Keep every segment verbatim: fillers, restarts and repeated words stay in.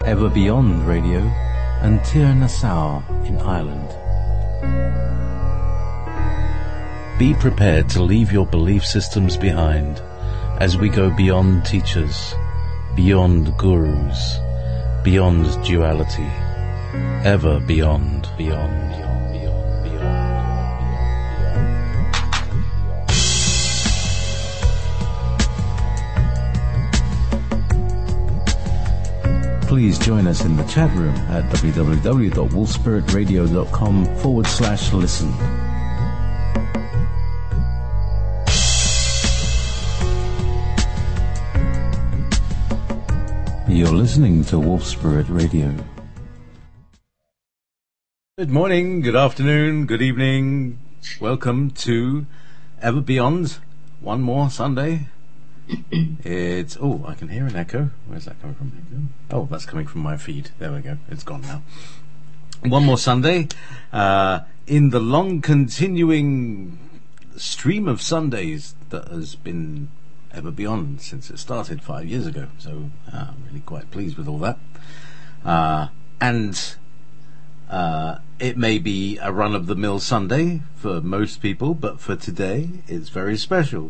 Ever Beyond Radio, and Tir Nassau in Ireland. Be prepared to leave your belief systems behind as we go beyond teachers, beyond gurus, beyond duality, ever beyond, beyond, beyond, beyond, beyond. Please join us in the chat room at www.wolfspiritradio.com forward slash listen. You're listening to Wolf Spirit Radio. Good morning, good afternoon, good evening. Welcome to Ever Beyond. One more Sunday. It's, oh, I can hear an echo. Where's that coming from? Oh, that's coming from my feed. There we go. It's gone now. One more Sunday uh, in the long continuing stream of Sundays that has been Ever Beyond since it started five years ago. So uh, I'm really quite pleased with all that. Uh, and uh, it may be a run-of-the-mill Sunday for most people, but for today it's very special.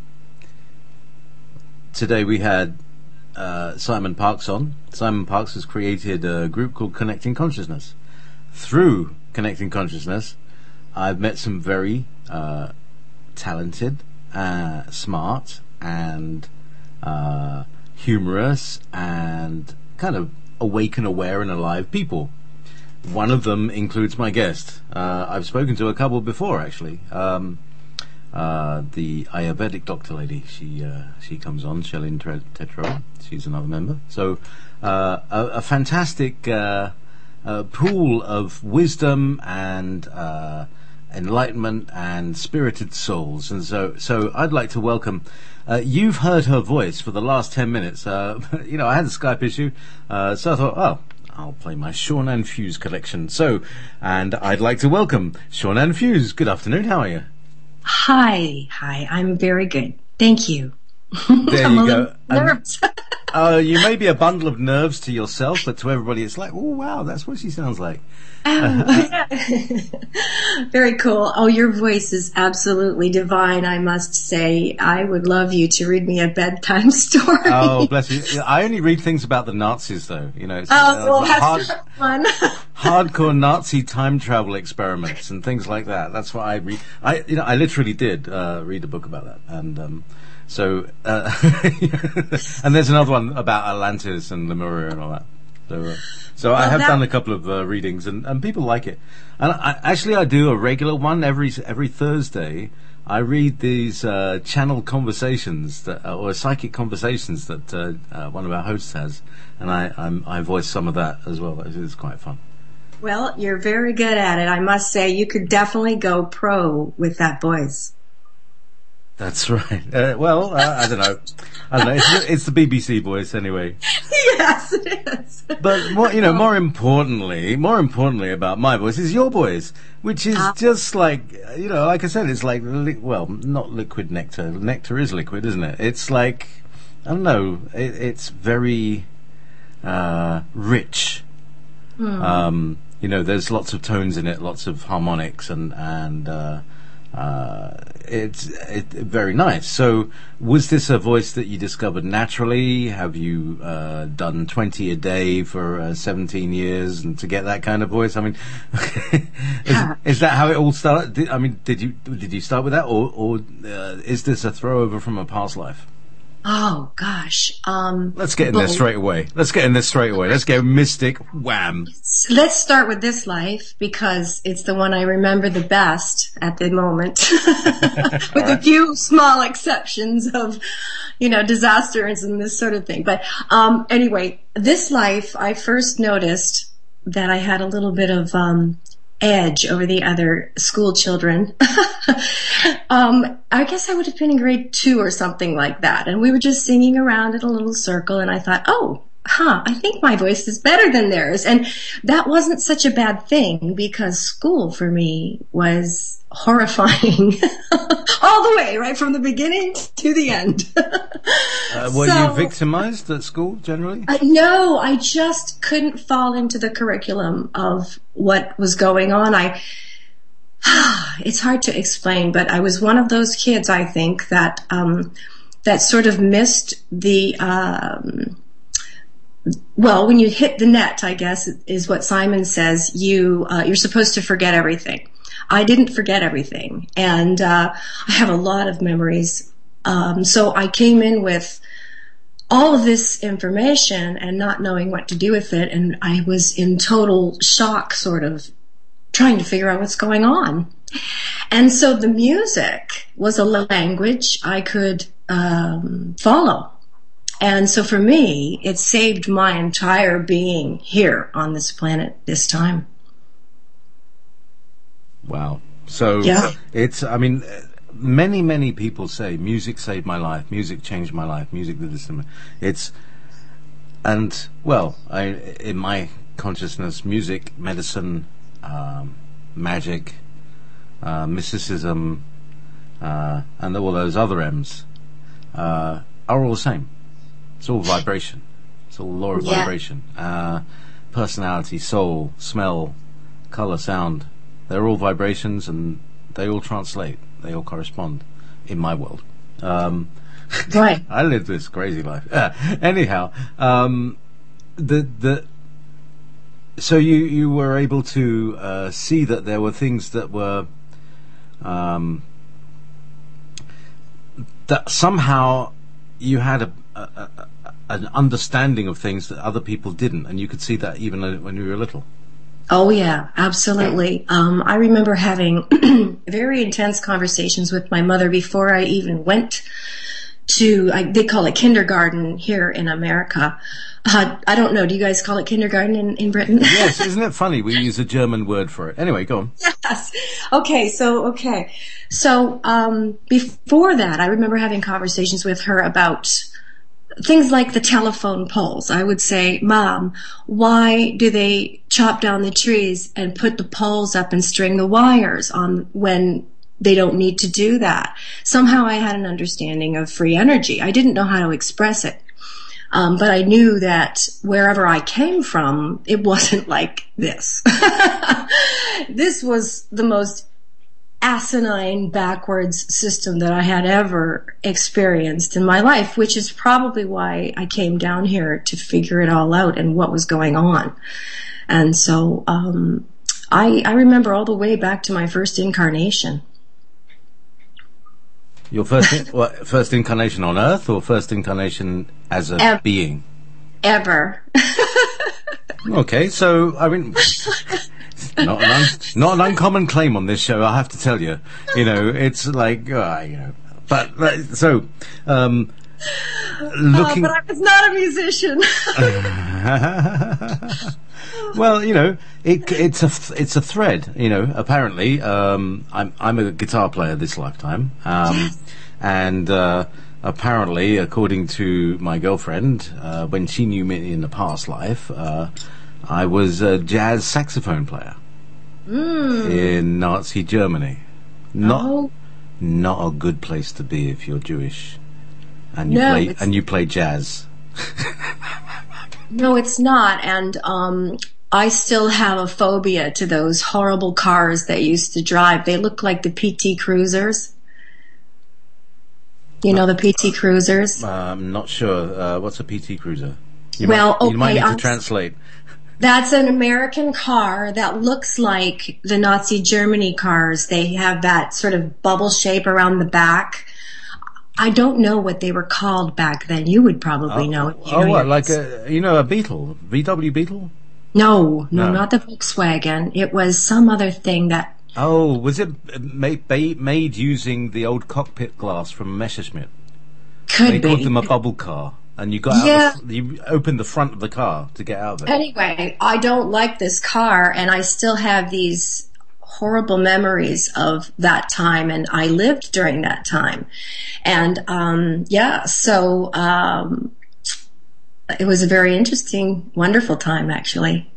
Today we had uh, Simon Parkes on. Simon Parkes has created a group called Connecting Consciousness. Through Connecting Consciousness, I've met some very uh, talented, uh, smart, and uh, humorous, and kind of awake and aware and alive people. One of them includes my guest. Uh, I've spoken to a couple before, actually. Um, Uh, the Ayurvedic doctor lady, she uh, she comes on, Shalin Tetro, she's another member. So uh, a, a fantastic uh, uh, pool of wisdom and uh, enlightenment and spirited souls. And so so I'd like to welcome, uh, you've heard her voice for the last ten minutes. Uh, you know, I had a Skype issue, uh, so I thought, oh, I'll play my Sean Ann Fuse collection. So, and I'd like to welcome Sean Ann Fuse. Good afternoon, how are you? Hi, hi, I'm very good. Thank you. There I'm you a go. Nerves. uh, you may be a bundle of nerves to yourself, but to everybody it's like, oh wow, that's what she sounds like. Um, very cool. Oh, your voice is absolutely divine, I must say. I would love you to read me a bedtime story. Oh, bless you. I only read things about the Nazis, though. You know, it's, oh, uh, well, that's hard, fun. hardcore Nazi time travel experiments and things like that. That's what I read. I, you know, I literally did uh, read a book about that, and um, so, uh, and there's another one about Atlantis and Lemuria and all that. So, uh, so well, I have that... done a couple of uh, readings, and, and people like it. And I, actually, I do a regular one every every Thursday. I read these uh, channel conversations that, uh, or psychic conversations that uh, uh, one of our hosts has, and I I'm, I voice some of that as well. It's, it's quite fun. Well, you're very good at it. I must say, you could definitely go pro with that voice. That's right. Uh, well, uh, I don't know. I don't know. It's, it's the B B C voice anyway. Yes, it is. But more, you know, more importantly, more importantly about my voice is your voice, which is uh, just like, you know, like I said, it's like, li- well, not liquid nectar. Nectar is liquid, isn't it? It's like, I don't know. It, it's very uh, rich. Mm. Um, you know, there's lots of tones in it, lots of harmonics, and and. Uh, Uh, it's it, very nice. So, was this a voice that you discovered naturally? Have you uh, done twenty a day for uh, seventeen years, and to get that kind of voice? I mean, is, is that how it all started? Did, I mean, did you did you start with that, or, or uh, is this a throwover from a past life? Oh gosh. Um, Let's get in there straight away. Let's get in there straight away. Let's go mystic. Wham. Let's start with this life because it's the one I remember the best at the moment, with right. a few small exceptions of, you know, disasters and this sort of thing. But um, anyway, this life I first noticed that I had a little bit of um, edge over the other school children. um, I guess I would have been in grade two or something like that. And we were just singing around in a little circle, and I thought, oh, huh, I think my voice is better than theirs. And that wasn't such a bad thing because school for me was horrifying all the way, right from the beginning to the end. uh, were so, you victimized at school generally? Uh, no, I just couldn't fall into the curriculum of what was going on. I, it's hard to explain, but I was one of those kids, I think, that, um, that sort of missed the, um, well, when you hit the net, I guess, is what Simon says, you, uh, you're supposed to forget everything. I didn't forget everything. And, uh, I have a lot of memories. Um, so I came in with all of this information and not knowing what to do with it. And I was in total shock, sort of trying to figure out what's going on. And so the music was a language I could, um, follow. And so for me, it saved my entire being here on this planet this time. Wow. So yeah. it's, I mean, many, many people say music saved my life, music changed my life, music did this to me. It's, and, well, I, in my consciousness, music, medicine, um, magic, uh, mysticism, uh, and all those other M's, uh, are all the same. It's all vibration. It's all law of yeah. vibration. Uh, personality, soul, smell, color, sound. They're all vibrations and they all translate. They all correspond in my world. Um, right. I live this crazy life. Uh, anyhow, um, the, the, so you, you were able to, uh, see that there were things that were, um, that somehow you had a, a, a, an understanding of things that other people didn't, and you could see that even when you were little. Oh yeah, absolutely. Um, I remember having very intense conversations with my mother before I even went to, I, they call it kindergarten here in America. Uh, I don't know, do you guys call it kindergarten in, in Britain? Yes, isn't it funny? We use a German word for it. Anyway, go on. Yes. Okay, so, okay. So, um, before that, I remember having conversations with her about things like the telephone poles. I would say, Mom, why do they chop down the trees and put the poles up and string the wires on when they don't need to do that? Somehow I had an understanding of free energy. I didn't know how to express it. Um, but I knew that wherever I came from, it wasn't like this. This was the most asinine, backwards system that I had ever experienced in my life, which is probably why I came down here to figure it all out and what was going on. And so um, I, I remember all the way back to my first incarnation. Your first in, what, first incarnation on Earth or first incarnation as a Ever. being? Ever. Okay, so, I mean... Not an, un, not an uncommon claim on this show, I have to tell you. You know, it's like, uh, you know, but, uh, so, um, looking... Oh, but I was not a musician. Well, you know, it, it's a, it's a thread, you know, apparently, um, I'm, I'm a guitar player this lifetime, um, yes. and, uh, apparently, according to my girlfriend, uh, when she knew me in the past life, uh, I was a jazz saxophone player mm. in Nazi Germany. Not, oh. not a good place to be if you're Jewish and you no, play and you play jazz. No, it's not. And um, I still have a phobia to those horrible cars that used to drive. They look like the P T Cruisers. You know the P T Cruisers? Uh, I'm not sure. Uh, what's a P T Cruiser? You well, might, okay, you might need to I'm, translate. That's an American car that looks like the Nazi Germany cars. They have that sort of bubble shape around the back. I don't know what they were called back then. You would probably oh, know. Oh, what, like a, you know, a Beetle? V W Beetle? No, no, no, not the Volkswagen. It was some other thing that... Oh, was it made, made using the old cockpit glass from Messerschmitt? Could they be. They called them a bubble car. And you got yeah. out the, you opened the front of the car to get out of it. Anyway, I don't like this car, and I still have these horrible memories of that time, and I lived during that time. And um yeah, so um it was a very interesting, wonderful time, actually.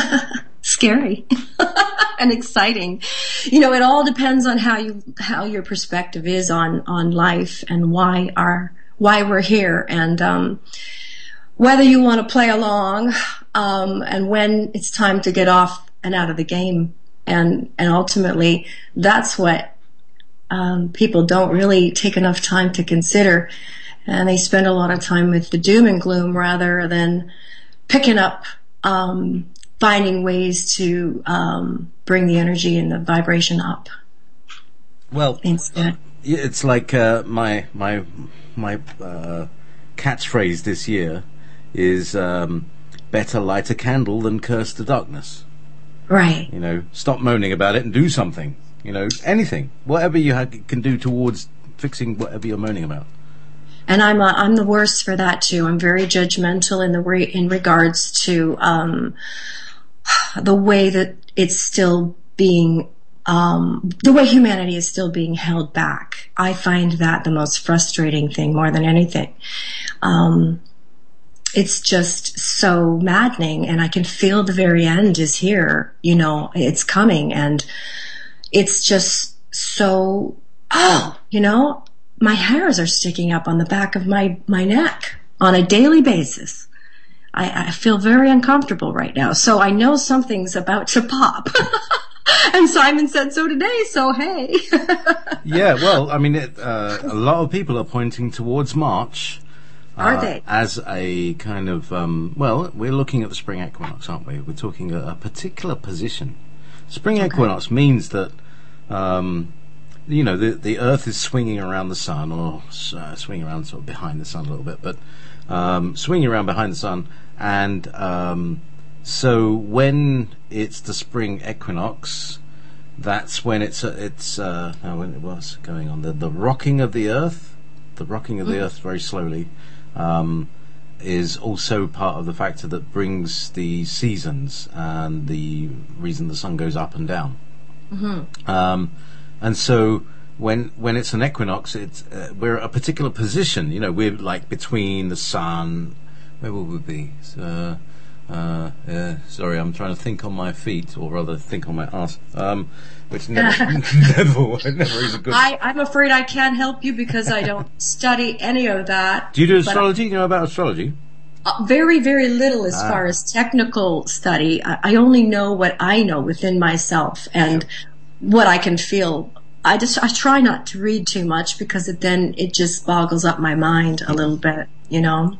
Scary and exciting. You know, it all depends on how you, how your perspective is on, on life and why our, why we're here, and, um, whether you want to play along, um, and when it's time to get off and out of the game. And, and ultimately that's what, um, people don't really take enough time to consider. And they spend a lot of time with the doom and gloom rather than picking up, um, finding ways to um, bring the energy and the vibration up. Well, instead, it's like uh, my my my uh, catchphrase this year is um, better light a candle than curse the darkness. Right. You know, stop moaning about it and do something. You know, anything, whatever you ha- can do towards fixing whatever you're moaning about. And I'm a, I'm the worst for that too. I'm very judgmental in the re- in regards to um, the way that it's still being, um, the way humanity is still being held back. I find that the most frustrating thing more than anything. Um, it's just so maddening, and I can feel the very end is here. You know, it's coming, and it's just so, oh, you know, my hairs are sticking up on the back of my, my neck on a daily basis. I, I feel very uncomfortable right now. So I know something's about to pop. And Simon said so today, so hey. Yeah, well, I mean, it, uh, a lot of people are pointing towards March. Uh, Are they? As a kind of, um, well, we're looking at the spring equinox, aren't we? We're talking a, a particular position. Spring okay. equinox means that, um, you know, the the Earth is swinging around the sun, or uh, swinging around sort of behind the sun a little bit, but um, swinging around behind the sun, and um, so when it's the spring equinox, that's when it's uh, it's uh, now when it was going on the the rocking of the Earth, the rocking of the mm. Earth very slowly, um, is also part of the factor that brings the seasons and the reason the sun goes up and down. Mm-hmm. Um, And so when when it's an equinox, it's uh, we're at a particular position. You know, we're like between the sun. Where will we be? So, uh, uh, sorry, I'm trying to think on my feet, or rather think on my ass. Um, which never, never, never is a good. I, I'm afraid I can't help you because I don't study any of that. Do you do astrology? You know about astrology? Uh, very, very little as ah. far as technical study. I, I only know what I know within myself, and sure. what I can feel. I just, I try not to read too much because it then, it just boggles up my mind a little bit, you know?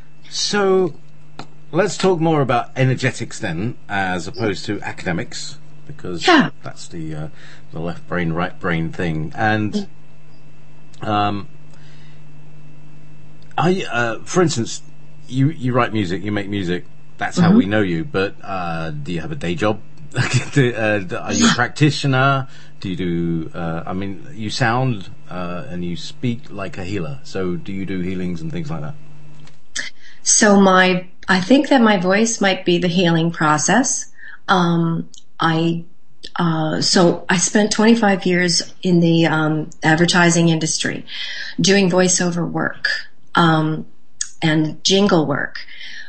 So, let's talk more about energetics then, as opposed to academics, because yeah. that's the, uh, the left brain, right brain thing. And, um, I, uh, for instance, you, you write music, you make music, that's mm-hmm. how we know you, but, uh, do you have a day job? do, uh, are you a practitioner? Do you do, uh, I mean, you sound uh, and you speak like a healer. So do you do healings and things like that? So my, I think that my voice might be the healing process. Um, I, uh, so I spent twenty-five years in the um, advertising industry doing voiceover work um, and jingle work,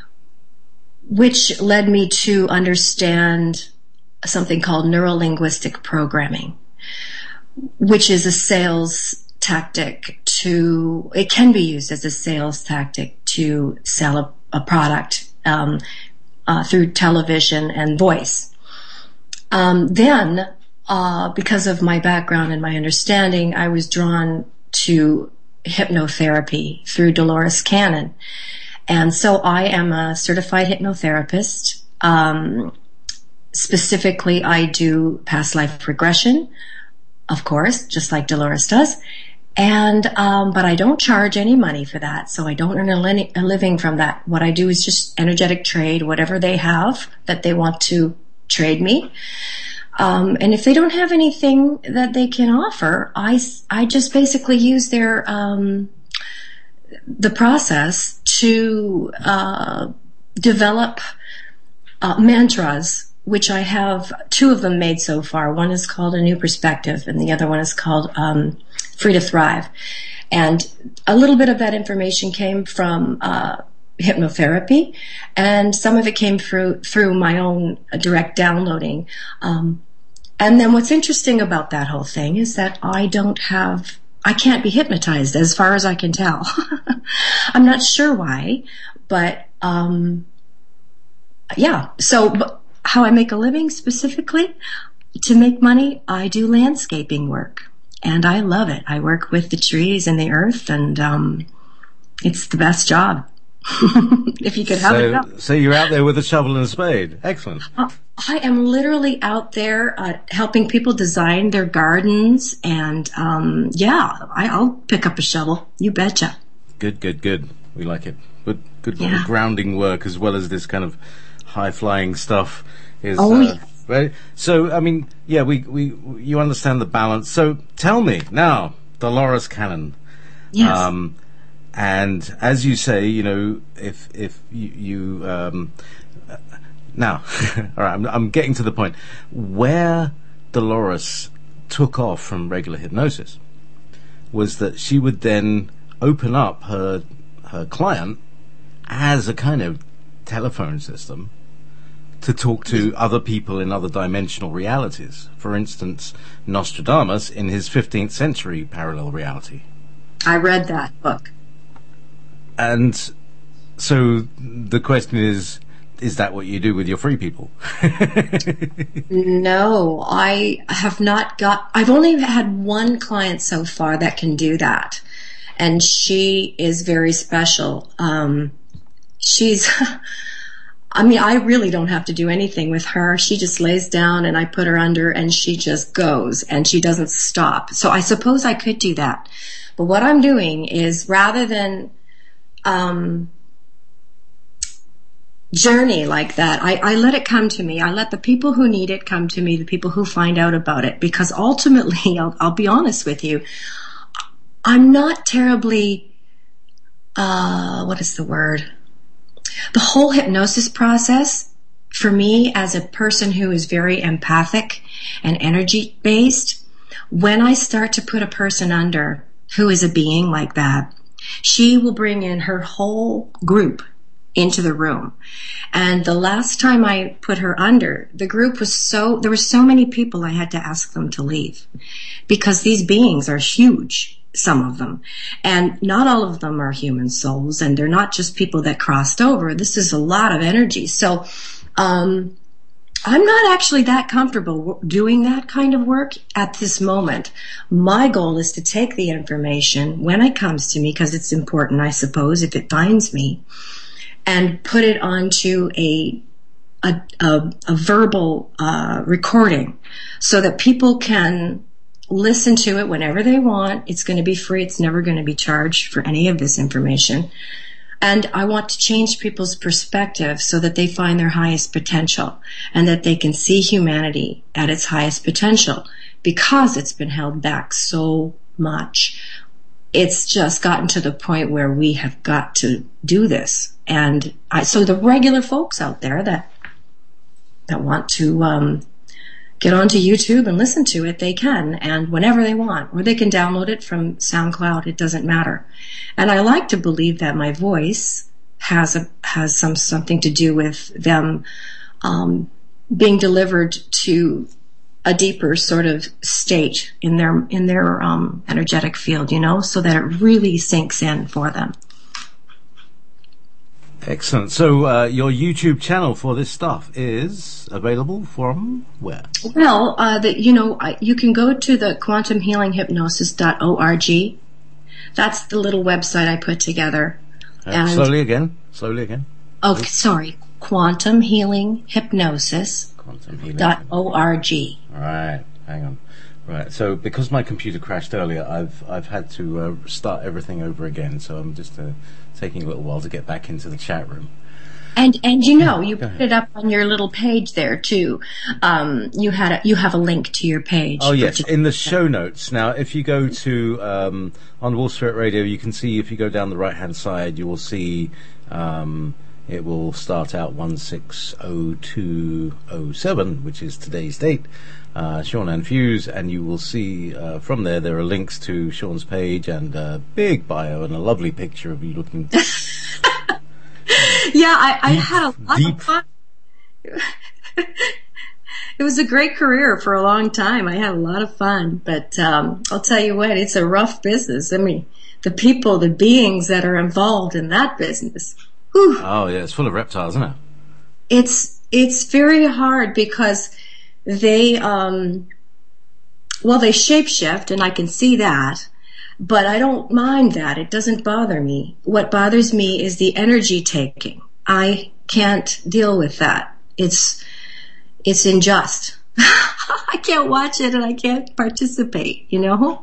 which led me to understand something called neuro-linguistic programming, which is a sales tactic to, it can be used as a sales tactic to sell a, a product um, uh, through television and voice. Um, then, uh, because of my background and my understanding, I was drawn to hypnotherapy through Dolores Cannon. And so I am a certified hypnotherapist. Um, Specifically, I do past life regression, of course, just like Dolores does. And, um, but I don't charge any money for that. So I don't earn a, li- a living from that. What I do is just energetic trade, whatever they have that they want to trade me. Um, and if they don't have anything that they can offer, I, I just basically use their, um, the process to, uh, develop, uh, mantras, which I have two of them made so far. One is called A New Perspective, and the other one is called um, Free to Thrive. And a little bit of that information came from uh, hypnotherapy, and some of it came through through my own direct downloading. Um, and then what's interesting about that whole thing is that I don't have, I can't be hypnotized as far as I can tell. I'm not sure why, but um, yeah. So but how I make a living specifically, to make money, I do landscaping work, and I love it. I work with the trees and the earth, and um, it's the best job. If you could have so, it up. So you're out there with a shovel and a spade. Excellent. Uh, I am literally out there uh, helping people design their gardens, and um, yeah, I, I'll pick up a shovel. You betcha. Good, good, good. We like it. Good, good Yeah. grounding work as well as this kind of high-flying stuff. Is, Oh, uh, yeah. Right. So, I mean, yeah, we, we, you understand the balance. So, tell me now, Dolores Cannon. Yes. Um, and as you say, you know, if if you, you um, uh, now, all right, I'm, I'm getting to the point where Dolores took off from regular hypnosis was that she would then open up her her client as a kind of telephone system to talk to other people in other dimensional realities. For instance, Nostradamus in his fifteenth century parallel reality. I read that book. And so the question is, is that what you do with your free people? No, I have not got, I've only had one client so far that can do that. And she is very special. Um, she's, I mean, I really don't have to do anything with her. She just lays down and I put her under and she just goes and she doesn't stop. So I suppose I could do that. But what I'm doing is rather than, um, journey like that, I, I let it come to me. I let the people who need it come to me, the people who find out about it, because ultimately, I'll, I'll be honest with you, I'm not terribly, uh, what is the word? The whole hypnosis process, for me as a person who is very empathic and energy based, when I start to put a person under who is a being like that, she will bring in her whole group into the room. And the last time I put her under, the group was so, there were so many people I had to ask them to leave because these beings are huge, some of them. And not all of them are human souls, and they're not just people that crossed over. This is a lot of energy. So, um, I'm not actually that comfortable doing that kind of work at this moment. My goal is to take the information when it comes to me, because it's important, I suppose, if it finds me, and put it onto a a, a, a verbal uh, recording so that people can listen to it whenever they want. It's going to be free. It's never going to be charged for any of this information. And I want to change people's perspective so that they find their highest potential and that they can see humanity at its highest potential, because it's been held back so much. It's just gotten to the point where we have got to do this. And I, so the regular folks out there that that want to um, get onto YouTube and listen to it, they can, and whenever they want, or they can download it from SoundCloud. It doesn't matter. And I like to believe that my voice has a, has some something to do with them um, being delivered to a deeper sort of state in their in their um, energetic field, you know, so that it really sinks in for them. Excellent. So uh, your YouTube channel for this stuff is available from where? Well, uh, the, you know, I, you can go to the quantum healing hypnosis dot org. That's the little website I put together. Uh, And- slowly again. Slowly again. Okay, sorry, quantum healing hypnosis Quantum healing. dot org. Right. Hang on. Right. So because my computer crashed earlier, I've I've had to uh, start everything over again. So I'm just uh, taking a little while to get back into the chat room. And and you know, you Go put ahead. it up on your little page there too. Um, you had a, you have a link to your page. Oh yes, which- in the show notes. Now, if you go to um, on Wolf Spirit Radio, you can see, if you go down the right hand side, you will see um, it will start out one six oh two oh seven, which is today's date. Uh, Sean and Fuse, and you will see uh, from there there are links to Sean's page and a big bio and a lovely picture of you looking Yeah, I, I Deep, had a lot deep. of fun. It was a great career for a long time. I had a lot of fun, but um, I'll tell you what, it's a rough business. I mean, the people, the beings that are involved in that business. Whew, Oh yeah, it's full of reptiles, isn't it? it's it's very hard because they, um, well, they shapeshift, and I can see that, but I don't mind that. It doesn't bother me. What bothers me is the energy taking. I can't deal with that. It's it's unjust. I can't watch it and I can't participate, you know?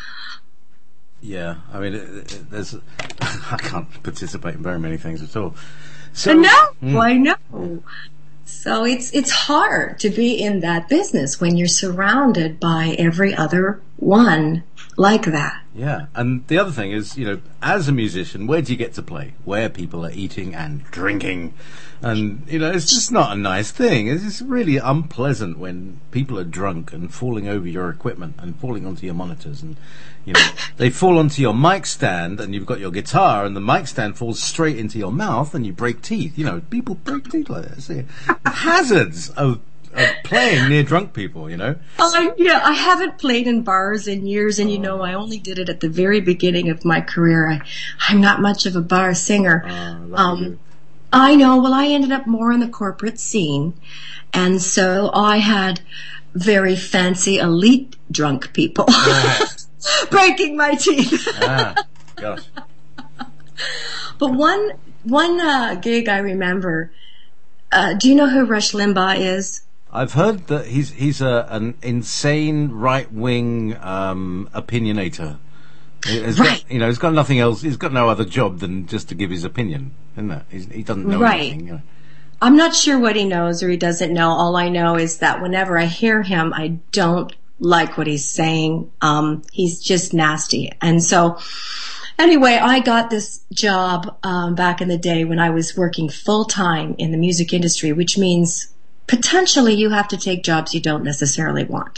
Yeah, I mean, it, it, there's I can't participate in very many things at all. So, No, mm, I know. So it's it's hard to be in that business when you're surrounded by every other one like that. yeah, and the other thing is, you know, as a musician, where do you get to play? Where people are eating and drinking, and you know, it's just not a nice thing. It's just really unpleasant when people are drunk and falling over your equipment and falling onto your monitors, and you know, they fall onto your mic stand, and you've got your guitar, and the mic stand falls straight into your mouth, and you break teeth. You know, people break teeth like that. See, hazards of, of playing near drunk people. You know. Uh, yeah, I haven't played in bars in years, and you know, I only did it at the very beginning of my career. I, I'm not much of a bar singer. Uh, lucky Um, you. I know. Well, I ended up more in the corporate scene, and so I had very fancy, elite drunk people breaking my teeth. Ah, gosh. But one one uh, gig I remember. Uh, do you know who Rush Limbaugh is? I've heard that he's he's a, an insane right wing um, opinionator. He's Right. got, you know, he's got nothing else. He's got no other job than just to give his opinion, isn't it? He's, he doesn't know Right. anything. You know. I'm not sure what he knows or he doesn't know. All I know is that whenever I hear him, I don't like what he's saying. Um, he's just nasty. And so, anyway, I got this job um, back in the day when I was working full time in the music industry, which means potentially you have to take jobs you don't necessarily want.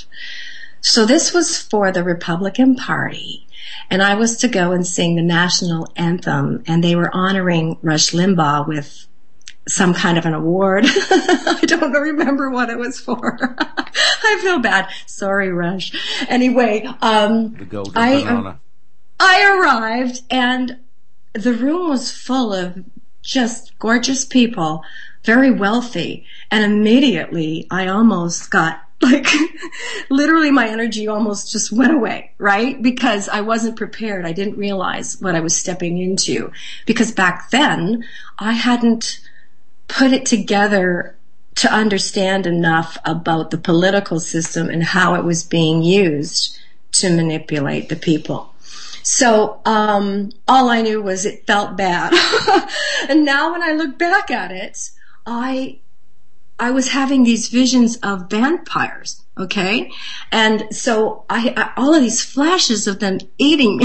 So this was for the Republican Party. And I was to go and sing the national anthem, and they were honoring Rush Limbaugh with some kind of an award. I don't remember what it was for. I feel bad. Sorry, Rush. Anyway, um, The golden I, banana. I arrived, and the room was full of just gorgeous people, very wealthy, and immediately I almost got like, literally my energy almost just went away, right? Because I wasn't prepared. I didn't realize what I was stepping into. Because back then, I hadn't put it together to understand enough about the political system and how it was being used to manipulate the people. So, um, all I knew was it felt bad. And now when I look back at it, I, I was having these visions of vampires, okay? And so I, I all of these flashes of them eating me.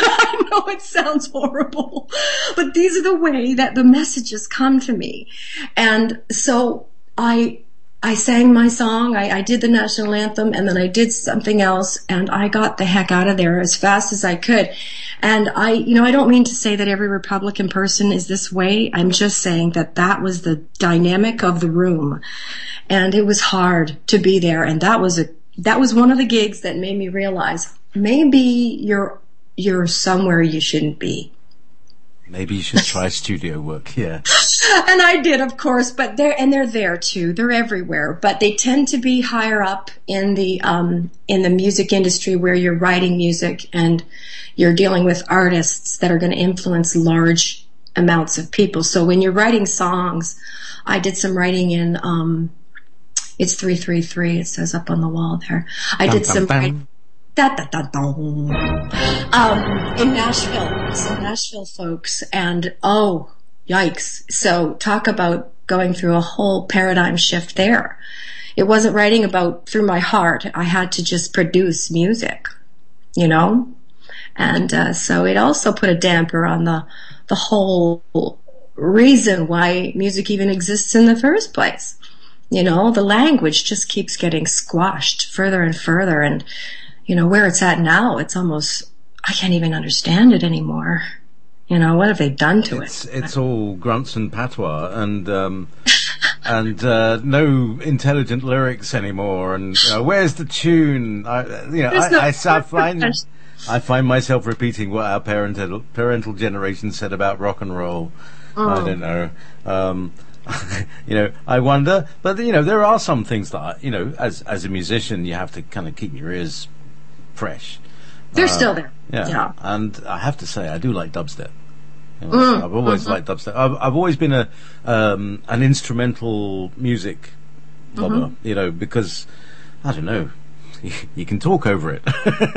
I know it sounds horrible, but these are the way that the messages come to me. And so I, I sang my song, I, I did the national anthem, and then I did something else, and I got the heck out of there as fast as I could. And I, you know, I don't mean to say that every Republican person is this way. I'm just saying that that was the dynamic of the room. And it was hard to be there. And that was a, that was one of the gigs that made me realize maybe you're, you're somewhere you shouldn't be. Maybe you should try studio work. Yeah. And I did, of course, but they're, and they're there too. They're everywhere, but they tend to be higher up in the, um, in the music industry where you're writing music and you're dealing with artists that are going to influence large amounts of people. So when you're writing songs, I did some writing in, um, it's three three three. It says up on the wall there. I Dum, did dum, some dum. writing. Da, da, da, dum. Um, in Nashville, some Nashville folks, and oh, yikes. So talk about going through a whole paradigm shift there. It wasn't writing about through my heart. I had to just produce music, you know? And uh, so it also put a damper on the the whole reason why music even exists in the first place. You know, the language just keeps getting squashed further and further, and you know, where it's at now, it's almost, I can't even understand it anymore. You know, what have they done to it's, it? It's all grunts and patois, and um, and uh, no intelligent lyrics anymore. And uh, where's the tune? I, you know, I, no I, I find I find myself repeating what our parental parental generation said about rock and roll. Oh. I don't know. Um, you know, I wonder, but you know, there are some things that I, you know, as as a musician, you have to kind of keep your ears fresh. They're Uh, still there. Yeah. Yeah. And I have to say, I do like dubstep. You know, Mm, I've always mm-hmm. liked dubstep. I've, I've always been a um, an instrumental music lover. Mm-hmm. You know, because I don't know, you, you can talk over it.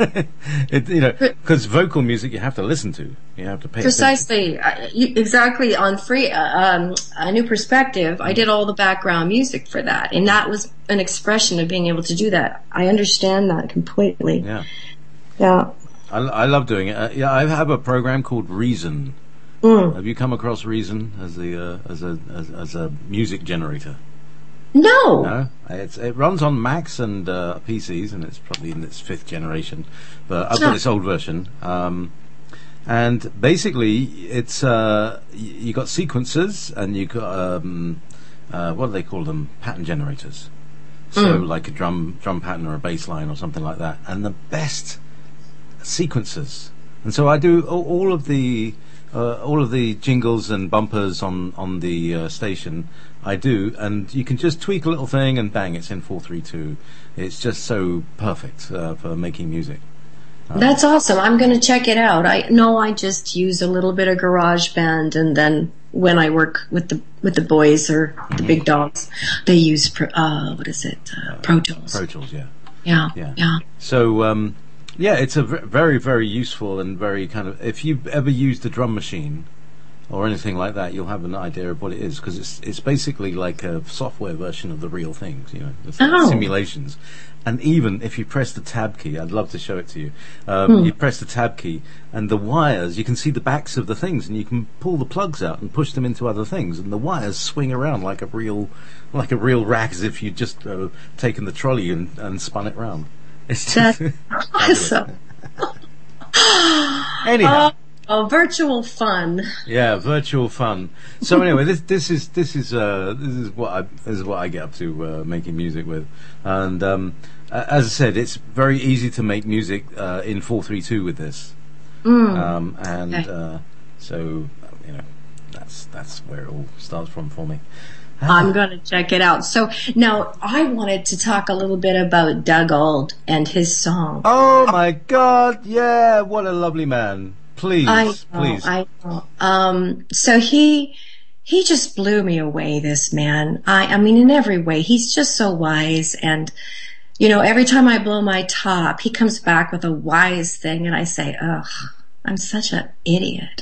it you know, because vocal music you have to listen to. You have to pay attention. Precisely, uh, you, exactly. On free, uh, um, a new perspective, I did all the background music for that, and that was an expression of being able to do that. I understand that completely. Yeah. Yeah. I, I love doing it. Uh, yeah, I have a program called Reason. Mm. Have you come across Reason as the uh, as a as, as a music generator? No. No, it's, it runs on Macs and uh, P Cs, and it's probably in its fifth generation. But I've got Ah. its old version, um, and basically, it's uh, y- you got sequencers, and you got um, uh, what do they call them? Pattern generators. So, Mm. like a drum drum pattern or a bass line or something like that, and the best sequencers. And so I do all, all of the uh, all of the jingles and bumpers on on the uh, station. I do, and you can just tweak a little thing, and bang, it's in four three two. It's just so perfect uh, for making music. Um, That's awesome. I'm going to check it out. I no, I just use a little bit of GarageBand, and then when I work with the with the boys or the big dogs, they use Pro- uh, what is it? Uh, Pro Tools. Pro Tools, yeah, Yeah, yeah. yeah. So. Um, Yeah, it's a v- very, very useful and very kind of. If you've ever used a drum machine or anything like that, you'll have an idea of what it is, because it's it's basically like a software version of the real things. You know, it's like Oh. simulations. And even if you press the tab key, I'd love to show it to you. Um, Hmm. You press the tab key, and the wires. You can see the backs of the things, and you can pull the plugs out and push them into other things, and the wires swing around like a real, like a real rack, as if you'd just uh, taken the trolley and, and spun it round. It's just That's awesome. anyhow. Oh, oh, virtual fun. Yeah, virtual fun. So anyway, this this is this is uh, this is what I this is what I get up to uh, making music with, and um, a- as I said, it's very easy to make music uh, in four three two with this, Mm. um, and Okay. uh, so you know that's that's where it all starts from for me. I'm going to check it out. So now I wanted to talk a little bit about Doug Auld and his song. Oh my God! Yeah, what a lovely man. Please, I know, please. I know. Um, so he, he just blew me away, this man. I, I mean, in every way, he's just so wise. And, you know, every time I blow my top, he comes back with a wise thing and I say, ugh, I'm such an idiot.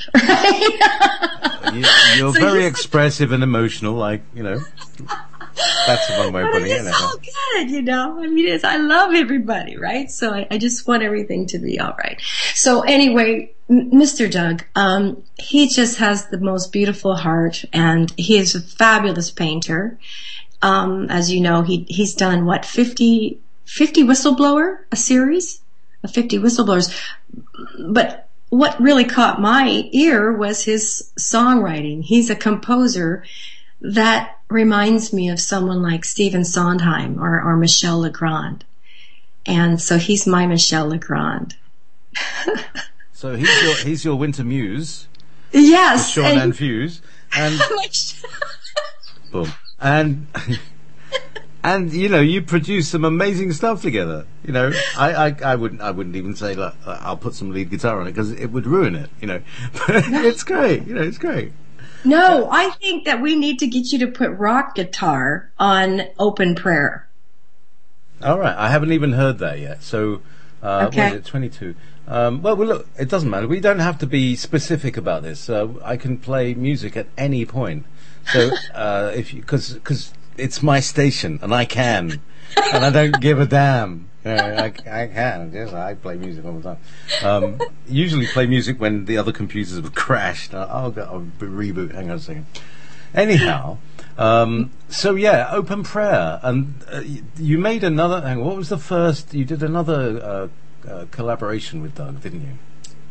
You, you're So very he's- expressive and emotional, like, you know. That's the one way of But putting it. it's isn't it? so good, you know. I mean, it's, I love everybody, right? So I, I just want everything to be all right. So anyway, M- Mister Doug, um, he just has the most beautiful heart, and he is a fabulous painter. Um, as you know, he he's done what fifty, fifty Whistleblower, a series of fifty whistleblowers. But what really caught my ear was his songwriting. He's a composer that reminds me of someone like Stephen Sondheim or, or Michel Legrand. And so he's my Michel Legrand. So he's your he's your winter muse, Yes. Sean and- and Fuse, and boom, and and you know you produce some amazing stuff together. You know, I I, I wouldn't I wouldn't even say like uh, I'll put some lead guitar on it because it would ruin it. You know, but it's great. You know, it's great. No, I think that we need to get you to put rock guitar on Open Prayer. All right, I haven't even heard that yet. So, uh, Okay. what is it, twenty-two? Um, well, well, look, it doesn't matter. We don't have to be specific about this. Uh, I can play music at any point. So, uh, if you, because because it's my station and I can, and I don't give a damn. You know, I, I can. Yes, I play music all the time. Um, usually play music when the other computers have crashed. I'll, I'll, go, I'll reboot. Hang on a second. Anyhow, um, so yeah, Open Prayer, and uh, you, you made another. Hang on, what was the first? You did another uh, uh, collaboration with Doug, didn't you?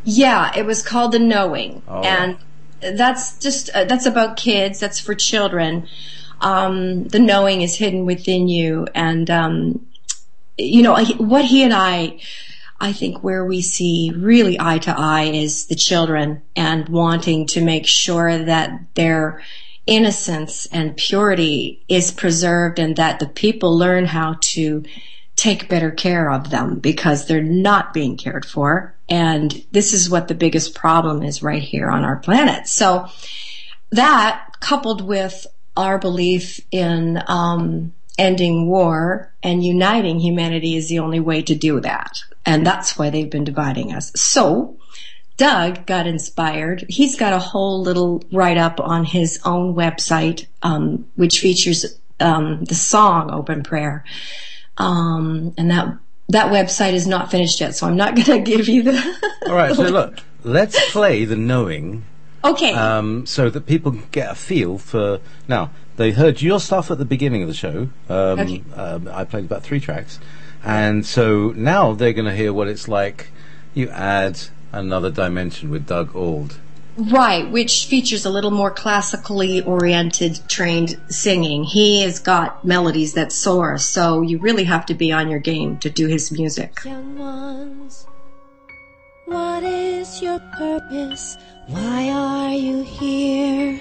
Yeah, it was called The Knowing. Oh. And that's just, uh, that's about kids. That's for children. Um, the knowing is hidden within you. And, um, you know, what he and I, I think where we see really eye to eye is the children and wanting to make sure that their innocence and purity is preserved and that the people learn how to take better care of them because they're not being cared for. And this is what the biggest problem is right here on our planet. So that, coupled with our belief in um, ending war and uniting humanity, is the only way to do that. And that's why they've been dividing us. So Doug got inspired. He's got a whole little write-up on his own website, um, which features um, the song Open Prayer. Um, and that that website is not finished yet, so I'm not going to give you the... All right, so look, let's play The Knowing. Okay. Um, so that people can get a feel for... Now, they heard your stuff at the beginning of the show. Um, Okay. um, I played about three tracks. And so now they're going to hear what it's like. You add another dimension with Doug Auld. Right, which features a little more classically oriented, trained singing. He has got melodies that soar, so you really have to be on your game to do his music. Young ones, what is your purpose? Why are you here?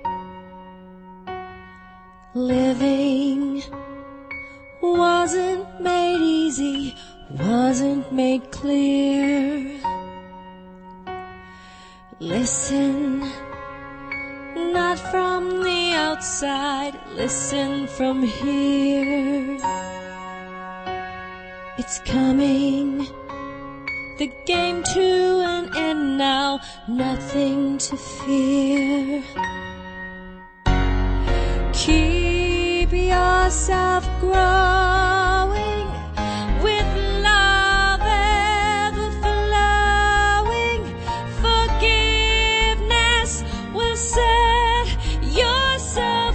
Living wasn't made easy, wasn't made clear. Listen, not from the outside, listen from here. It's coming, the game to an end now, nothing to fear. Keep yourself growing with love ever flowing. Forgiveness will set your soul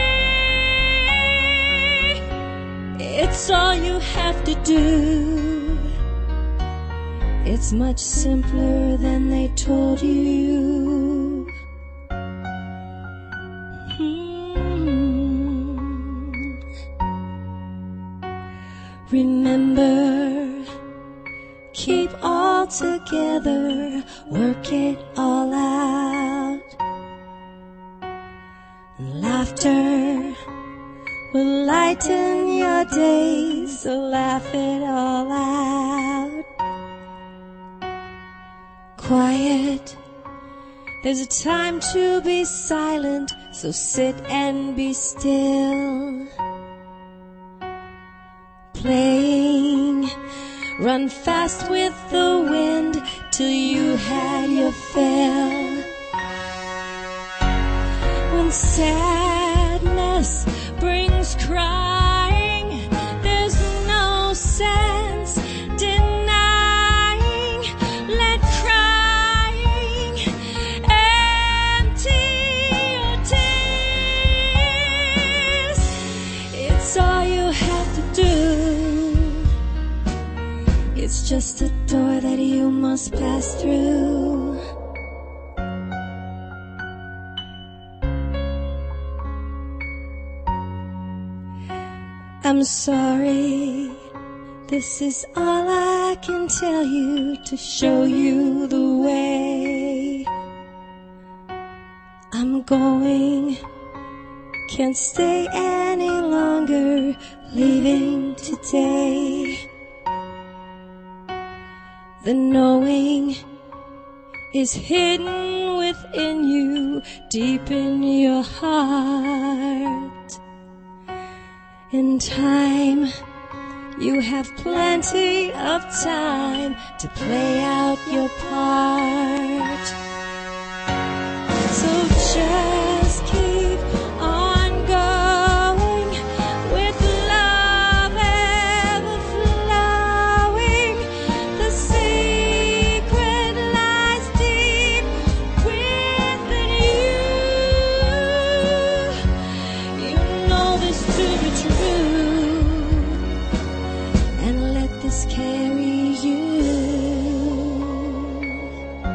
free. It's all you have to do. It's much simpler than they told you. Remember, keep all together, work it all out. Laughter will lighten your days, so laugh it all out. Quiet, there's a time to be silent, so sit and be still. Playing, run fast with the wind till you had your fill. When sadness brings crying, there's no sense denying. Let crying empty your tears. It's all you have to do. It's just a door that you must pass through. I'm sorry, this is all I can tell you to show you the way. I'm going, can't stay any longer, leaving today. The knowing is hidden within you, deep in your heart. In time, you have plenty of time to play out your part. So just keep on going with love ever flowing. The secret lies deep within you. You know this to be true, and let this carry you.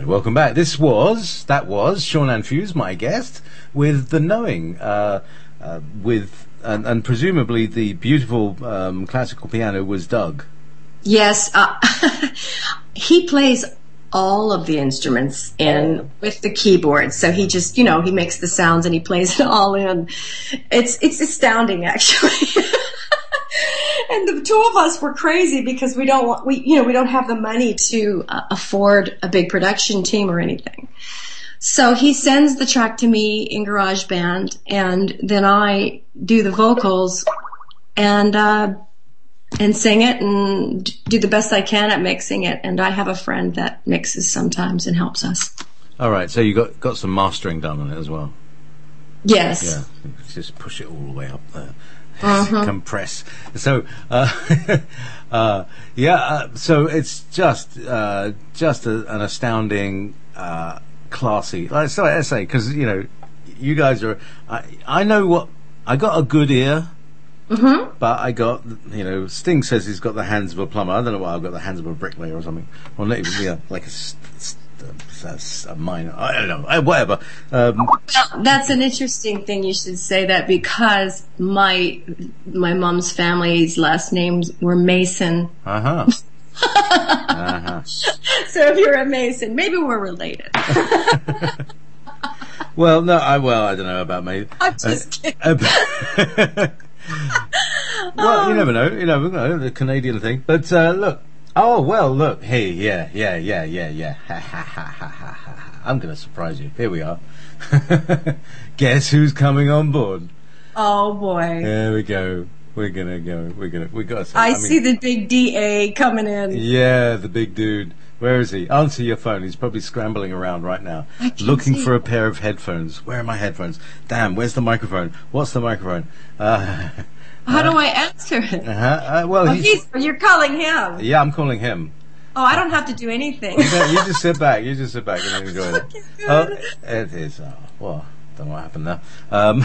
welcome back. This was, that was Sean Anfuse, my guest, with The Knowing, uh, uh, with, and, and presumably the beautiful um, classical piano was Doug. Yes, uh, he plays all of the instruments in oh. with the keyboard. So he just, you know, he makes the sounds and he plays it all in. It's, it's astounding, actually. And the two of us were crazy because we don't want, we, you know, we don't have the money to uh, afford a big production team or anything. So he sends the track to me in GarageBand, and then I do the vocals and, uh, and sing it and do the best I can at mixing it. And I have a friend that mixes sometimes and helps us. All right. So you got, got some mastering done on it as well. Yes. Yeah. Just push it all the way up there. Uh-huh. Compress. So, uh, uh, yeah, uh, so it's just, uh, just a, an astounding, uh, classy, like, so I say, cause, you know, you guys are, I, I know what, I got a good ear, mm-hmm. but I got, you know, Sting says he's got the hands of a plumber. I don't know why I've got the hands of a bricklayer or something. Or not even, yeah, like a, a, a minor, I don't know, whatever. Um, well, that's an interesting thing. You should say that because my my mom's family's last names were Mason. Uh huh. uh-huh. So if you're a Mason, maybe we're related. Well, no, I well, I don't know about me. I'm just kidding. Uh, uh, well, you never know. You never know the Canadian thing. But uh, look. Oh, well, look. Hey, yeah, yeah, yeah, yeah, yeah. Ha, ha, ha, ha, ha, ha. I'm going to surprise you. Here we are. Guess who's coming on board? Oh, boy. There we go. We're going to go. We're going to, we got to I, I mean, see the big D A coming in. Yeah, the big dude. Where is he? Answer your phone. He's probably scrambling around right now. Looking for a pair of headphones. Where are my headphones? Damn, where's the microphone? What's the microphone? Uh, How do I answer it? Uh-huh. Uh, well, oh, he's, he's, you're calling him. Yeah, I'm calling him. Oh, I don't have to do anything. you, know, you just sit back. You just sit back and enjoy it. Oh, it is. Oh, well, don't know what happened there. Um,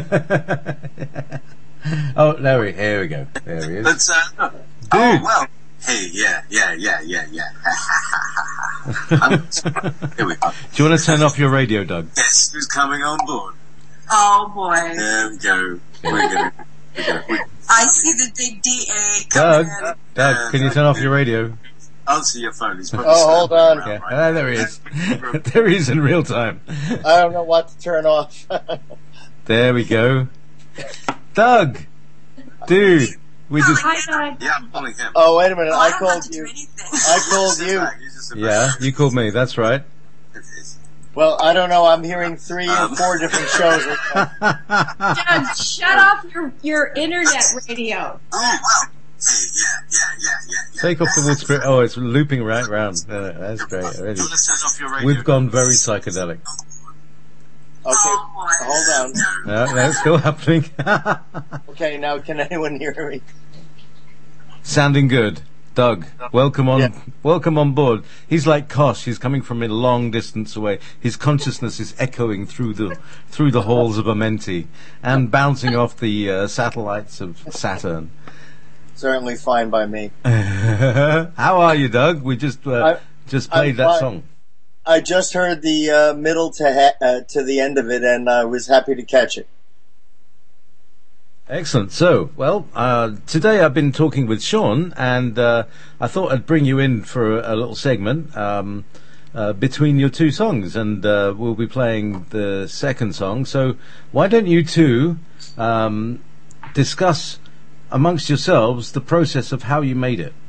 oh, there we, here we go. There he is. But, uh, Dude. Oh, well. Hey, yeah, yeah, yeah, yeah, yeah. I'm, here we go. Do you want to turn off your radio, Doug? Guess who's coming on board? Oh, boy. There we go. We're gonna, we're gonna, we're, I see the big D A Doug, coming in. Doug, can you turn off your radio? Answer your phone. He's oh, hold on. Yeah. Right ah, there he is. There he is in real time. I don't know what to turn off. There we go. Doug! Dude, we just... Hi, yeah, I'm calling him. Oh, wait a minute. Oh, I, I called you. I called you. Yeah, you called me. That's right. Well, I don't know. I'm hearing three um. or four different shows. Doug, shut off your, your internet radio. Oh, wow. Hey, yeah, yeah, yeah, yeah, yeah. Take off the wood script. Oh, it's looping right round. Uh, that's great. Really. Do you want to turn off your radio? We've gone very psychedelic. Okay, hold on. No, no, it's still happening. Okay, now can anyone hear me? Sounding good. Doug, welcome on, yeah. welcome on board. He's like Kosh. He's coming from a long distance away. His consciousness is echoing through the through the halls of Amenti and bouncing off the uh, satellites of Saturn. Certainly fine by me. How are you, Doug? We just uh, I, just played I'm that fine. song. I just heard the uh, middle to ha- uh, to the end of it, and I was happy to catch it. Excellent. So, well, uh, today I've been talking with Sean, and uh, I thought I'd bring you in for a, a little segment um, uh, between your two songs, and uh, we'll be playing the second song. So, why don't you two um, discuss amongst yourselves the process of how you made it?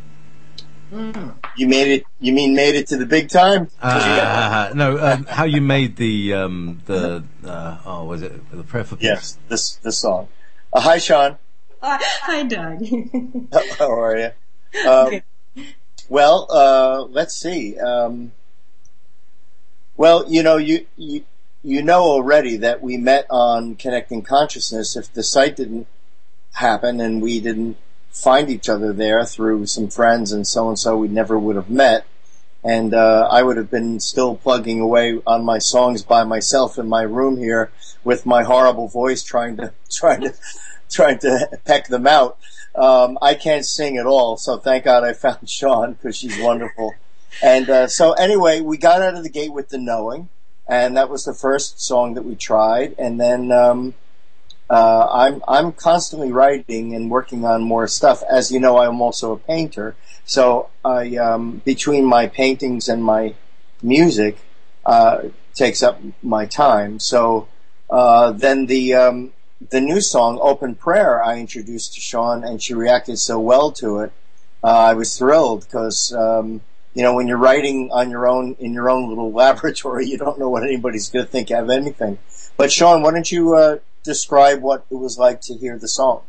You made it. You mean made it to the big time? Uh, no, um, how you made the um, the uh, oh, was it the preface? Yes, this this song. Uh, hi, Sean. Uh, hi, Doug. How are you? Um, okay. Well, uh, let's see. Um, well, you know, you, you you know already that we met on Connecting Consciousness. If the site didn't happen and we didn't find each other there through some friends and so and so, we never would have met. And uh, I would have been still plugging away on my songs by myself in my room here with my horrible voice, trying to trying to trying to peck them out. Um, I can't sing at all, so thank God I found Sean, because she's wonderful. And uh, so anyway, we got out of the gate with The Knowing, and that was the first song that we tried. And then um, uh, I'm I'm constantly writing and working on more stuff. As you know, I'm also a painter. So I um, between my paintings and my music uh, takes up my time. So uh, then the um, the new song, Open Prayer, I introduced to Sean, and she reacted so well to it. Uh, I was thrilled because, um, you know, when you're writing on your own, in your own little laboratory, you don't know what anybody's going to think of anything. But Sean, why don't you uh, describe what it was like to hear the song?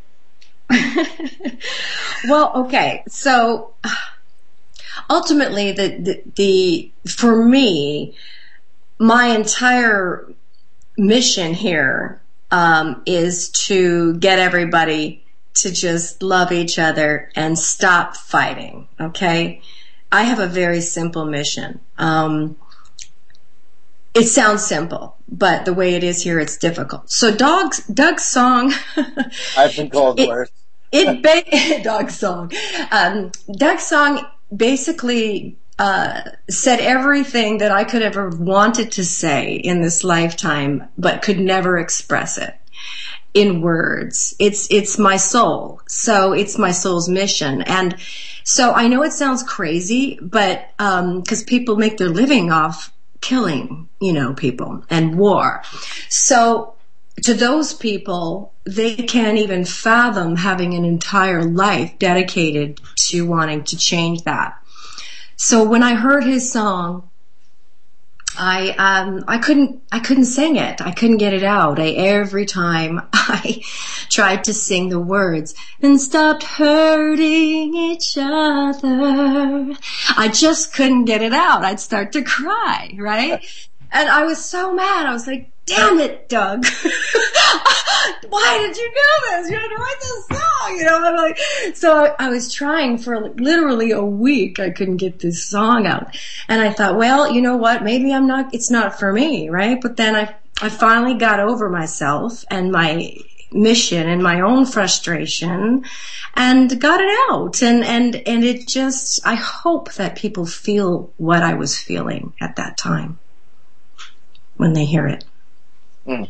Well, okay. So ultimately, the, the, the, for me, my entire mission here um, is to get everybody to just love each other and stop fighting, okay? I have a very simple mission. Um, it sounds simple, but the way it is here, it's difficult. So Doug's, Doug's song... I've been called it, worse. It ba- Doug's song. Um, Doug's song basically uh, said everything that I could ever wanted to say in this lifetime, but could never express it in words. It's, it's my soul. So it's my soul's mission. And so I know it sounds crazy, but, um, cause people make their living off killing, you know, people and war. So to those people, they can't even fathom having an entire life dedicated to wanting to change that. So when I heard his song, I um I couldn't I couldn't sing it. I couldn't get it out. I every time I tried to sing the words and stopped hurting each other, I just couldn't get it out. I'd start to cry, right? And I was so mad. I was like, damn it, Doug. Why did you do this? You had to write this song, you know? I'm like, so I was trying for literally a week. I couldn't get this song out. And I thought, well, you know what? Maybe I'm not, it's not for me, right? But then I, I finally got over myself and my mission and my own frustration and got it out. And, and, and it just, I hope that people feel what I was feeling at that time when they hear it. Mm.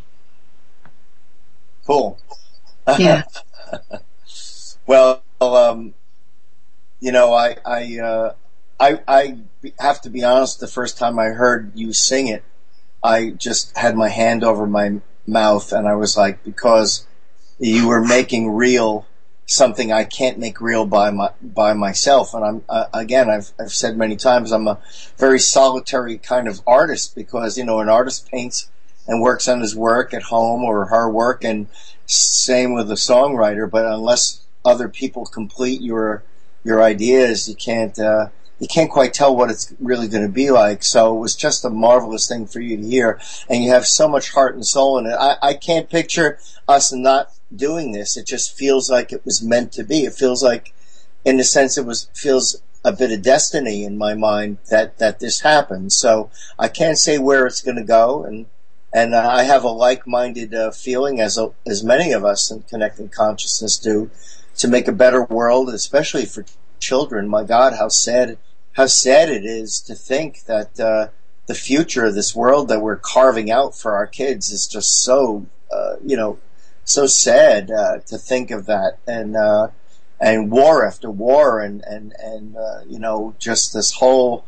Cool. Yeah. Well, um, you know, I, I, uh, I, I have to be honest. The first time I heard you sing it, I just had my hand over my mouth, and I was like, because you were making real something I can't make real by my by myself. And I'm uh, again, I've I've said many times, I'm a very solitary kind of artist, because you know, an artist paints and works on his work at home or her work, and same with a songwriter. But unless other people complete your your ideas, you can't uh, you can't quite tell what it's really going to be like. So it was just a marvelous thing for you to hear, and you have so much heart and soul in it. I, I can't picture us not doing this. It just feels like it was meant to be. It feels like, in a sense, it was feels a bit of destiny in my mind that that this happened. So I can't say where it's going to go, and. And uh, I have a like-minded uh, feeling, as a, as many of us in Connecting Consciousness do, to make a better world, especially for children. My God, how sad, how sad it is to think that uh, the future of this world that we're carving out for our kids is just so, uh, you know, so sad uh, to think of that. And uh, and war after war, and and and uh, you know, just this whole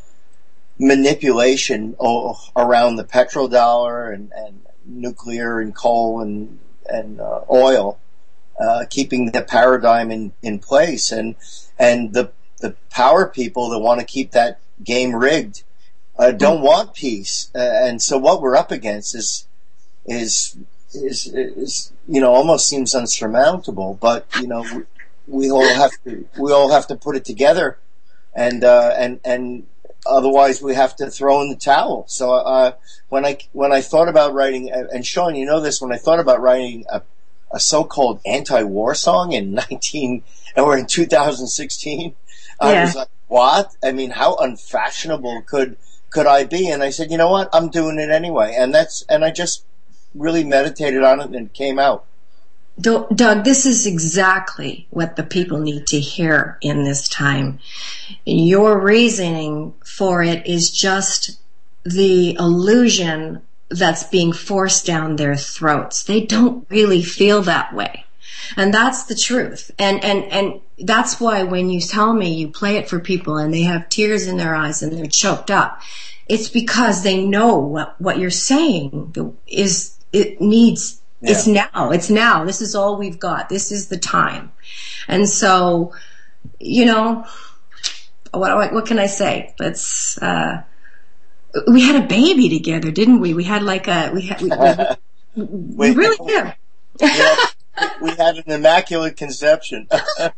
manipulation oh, around the petrodollar and, and nuclear and coal and and uh, oil, uh, keeping the paradigm in, in place, and and the the power people that want to keep that game rigged uh, don't want peace, uh, and so what we're up against is is is is you know, almost seems unsurmountable. But you know, we, we all have to we all have to put it together, and uh, and and. Otherwise, we have to throw in the towel. So uh, when I when I thought about writing, and Sean, you know this, when I thought about writing a, a so-called anti-war song in nineteen or in two thousand sixteen, yeah. I was like, what? I mean, how unfashionable could could I be? And I said, you know what? I'm doing it anyway. And that's and I just really meditated on it, and it came out. Doug, this is exactly what the people need to hear in this time. Your reasoning for it is just the illusion that's being forced down their throats. They don't really feel that way. And that's the truth. And, and, and that's why when you tell me you play it for people and they have tears in their eyes and they're choked up, it's because they know what, what you're saying is, it needs, yeah. it's now, it's now. This is all we've got. This is the time. And so, you know, what, what can I say? Let's, uh, we had a baby together, didn't we? We had like a, we had, we, we, we really did. Yeah. We had an immaculate conception.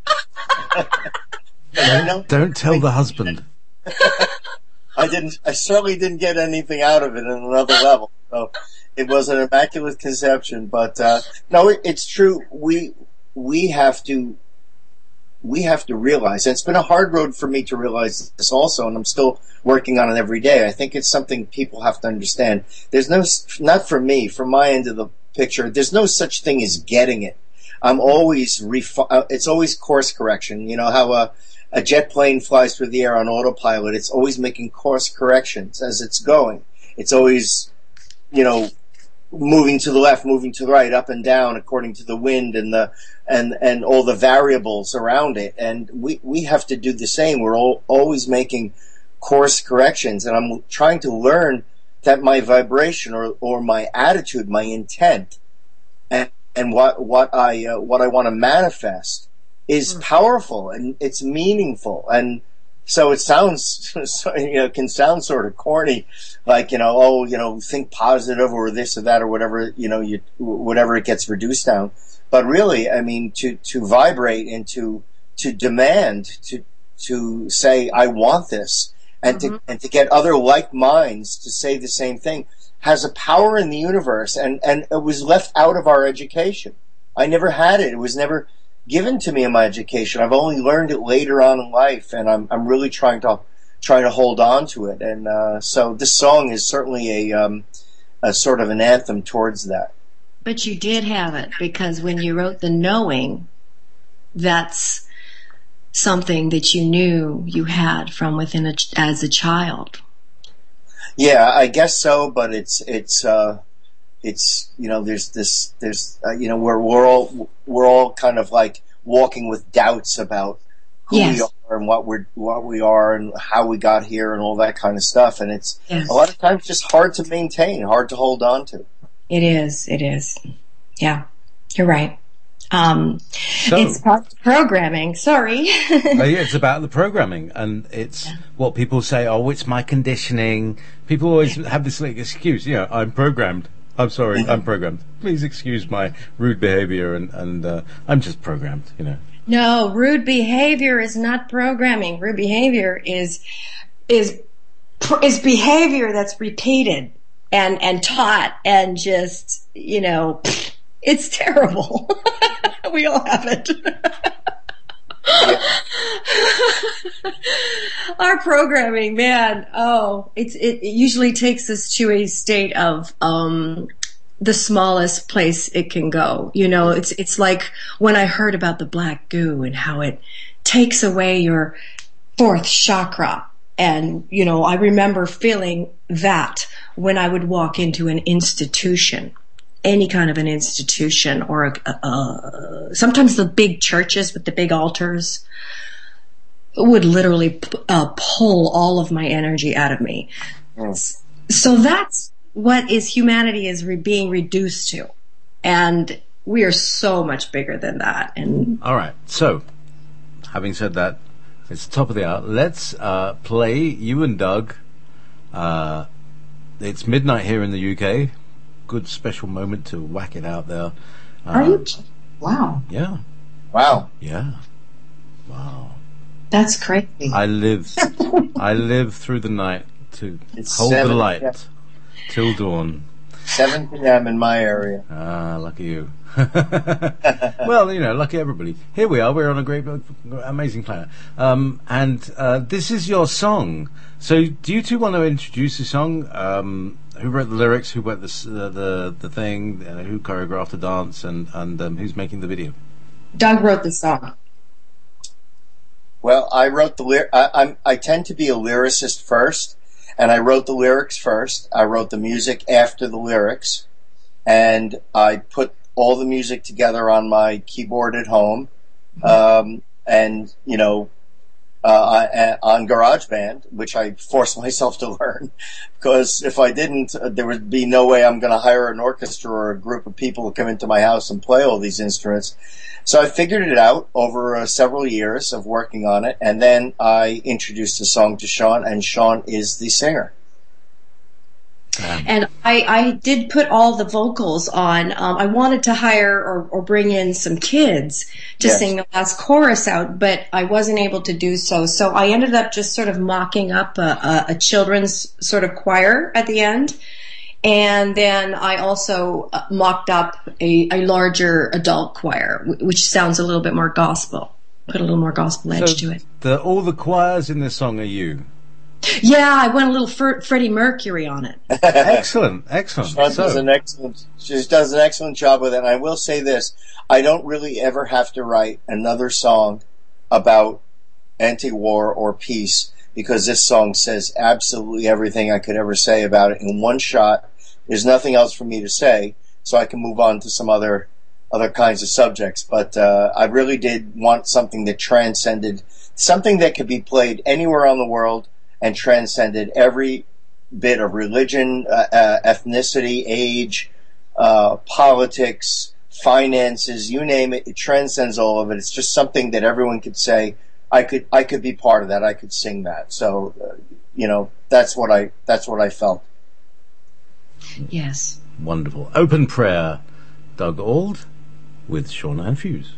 don't, don't tell the husband. I didn't. I certainly didn't get anything out of it on another level. So it was an immaculate conception. But uh, no, it, it's true. We we have to we have to realize. And it's been a hard road for me to realize this also, and I'm still working on it every day. I think it's something people have to understand. There's no, not for me, from my end of the picture, there's no such thing as getting it. I'm always refi- it's always course correction. You know how a, a jet plane flies through the air on autopilot. It's always making course corrections as it's going. It's always, you know, moving to the left, moving to the right, up and down according to the wind and the and and all the variables around it. And we we have to do the same. We're all, always making course corrections, and I'm trying to learn that my vibration or, or my attitude, my intent, and, and what, what I, uh, what I want to manifest is powerful and it's meaningful. And so it sounds, you know, can sound sort of corny, like, you know, oh, you know, think positive or this or that or whatever, you know, you, whatever it gets reduced down. But really, I mean, to, to vibrate and to, to demand, to, to say, I want this. And to, mm-hmm. and to get other like minds to say the same thing has a power in the universe, and, and it was left out of our education. I never had it. It was never given to me in my education. I've only learned it later on in life, and I'm I'm really trying to trying to hold on to it. And uh, so this song is certainly a um, a sort of an anthem towards that. But you did have it, because when you wrote the knowing, that's something that you knew you had from within a, as a child. Yeah, I guess so, but it's it's uh, it's you know there's this there's uh, you know we're we're all we're all kind of like walking with doubts about who yes. we are and what we're what we are and how we got here and all that kind of stuff, and it's yes. a lot of times just hard to maintain, hard to hold on to. It is. It is. Yeah, you're right. Um, so, it's part of programming. Sorry. Oh, yeah, it's about the programming, and it's what people say. Oh, it's my conditioning. People always have this like excuse. Yeah, I'm programmed. I'm sorry, I'm programmed. Please excuse my rude behavior, and and uh, I'm just programmed. You know. No, rude behavior is not programming. Rude behavior is is is behavior that's repeated and and taught and just you know. It's terrible. We all have it. Our programming, man, oh, it's, it, it usually takes us to a state of, um, the smallest place it can go. You know, it's, it's like when I heard about the black goo and how it takes away your fourth chakra. And, you know, I remember feeling that when I would walk into an institution. Any kind of an institution, or a, uh, sometimes the big churches with the big altars would literally uh, pull all of my energy out of me. Mm. So that's what is humanity is re- being reduced to, and we are so much bigger than that. And all right, so having said that, it's the top of the hour. Let's uh, play you and Doug. Uh, it's midnight here in the U K. Good special moment to whack it out there. Um, Are you? Wow. Yeah. Wow. Yeah. Wow. That's crazy. I live, I live through the night to it's hold seven, the light yeah. till dawn. seven p.m. in my area. Ah, lucky you. Well, you know, lucky everybody. Here we are. We're on a great, amazing planet. Um, and uh, this is your song. So, do you two want to introduce the song? Um, who wrote the lyrics? Who wrote the uh, the the thing? Uh, who choreographed the dance? And and um, who's making the video? Doug wrote the song. Well, I wrote the lyric. I, I'm I tend to be a lyricist first, and I wrote the lyrics first. I wrote the music after the lyrics, and I put all the music together on my keyboard at home, um, and you know, uh, I, on GarageBand, which I forced myself to learn, because if I didn't, uh, there would be no way I'm going to hire an orchestra or a group of people to come into my house and play all these instruments. So I figured it out over uh, several years of working on it, and then I introduced the song to Sean, and Sean is the singer. And I, I did put all the vocals on. Um, I wanted to hire or, or bring in some kids to Yes. sing the last chorus out, but I wasn't able to do so. So I ended up just sort of mocking up a, a, a children's sort of choir at the end. And then I also uh, mocked up a, a larger adult choir, w- which sounds a little bit more gospel. Put a little more gospel edge So to it. the, all the choirs in this song are you. Yeah, I went a little Fer- Freddie Mercury on it. Excellent, excellent. Sean does So, an excellent. She does an excellent job with it. And I will say this: I don't really ever have to write another song about anti-war or peace, because this song says absolutely everything I could ever say about it in one shot. There's nothing else for me to say, so I can move on to some other other kinds of subjects. But uh, I really did want something that transcended, something that could be played anywhere on the world and transcended every bit of religion, uh, uh, ethnicity, age, uh, politics, finances, you name it. It transcends all of it. It's just something that everyone could say, I could, I could be part of that. I could sing that. So, uh, you know, that's what I, that's what I felt. Yes. wonderful. Open prayer. Doug Auld with Shauna and Fuse.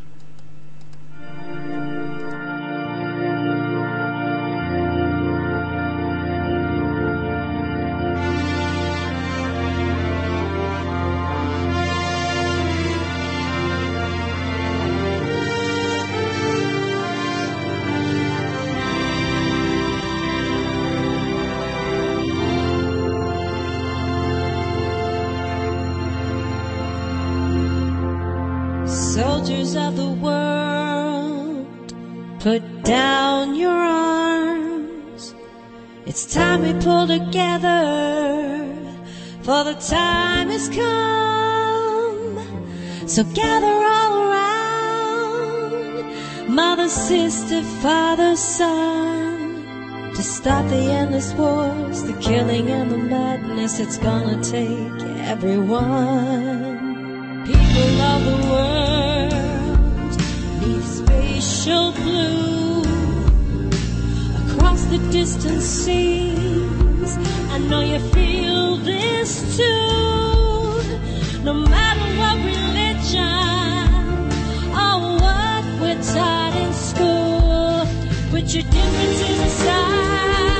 Soldiers of the world, put down your arms. It's time we pull together, for the time has come. So gather all around, mother, sister, father, son, to stop the endless wars, the killing and the madness. It's gonna take everyone. People of the world, neath spatial blue, across the distant seas, I know you feel this too. No matter what religion or what we're taught in school, put your differences aside.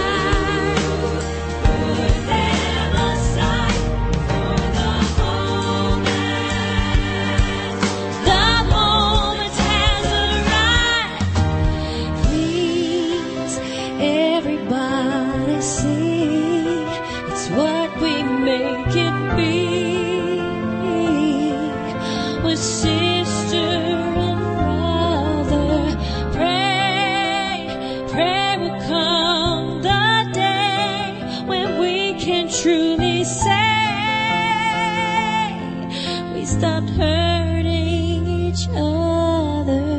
Truly say we stopped hurting each other.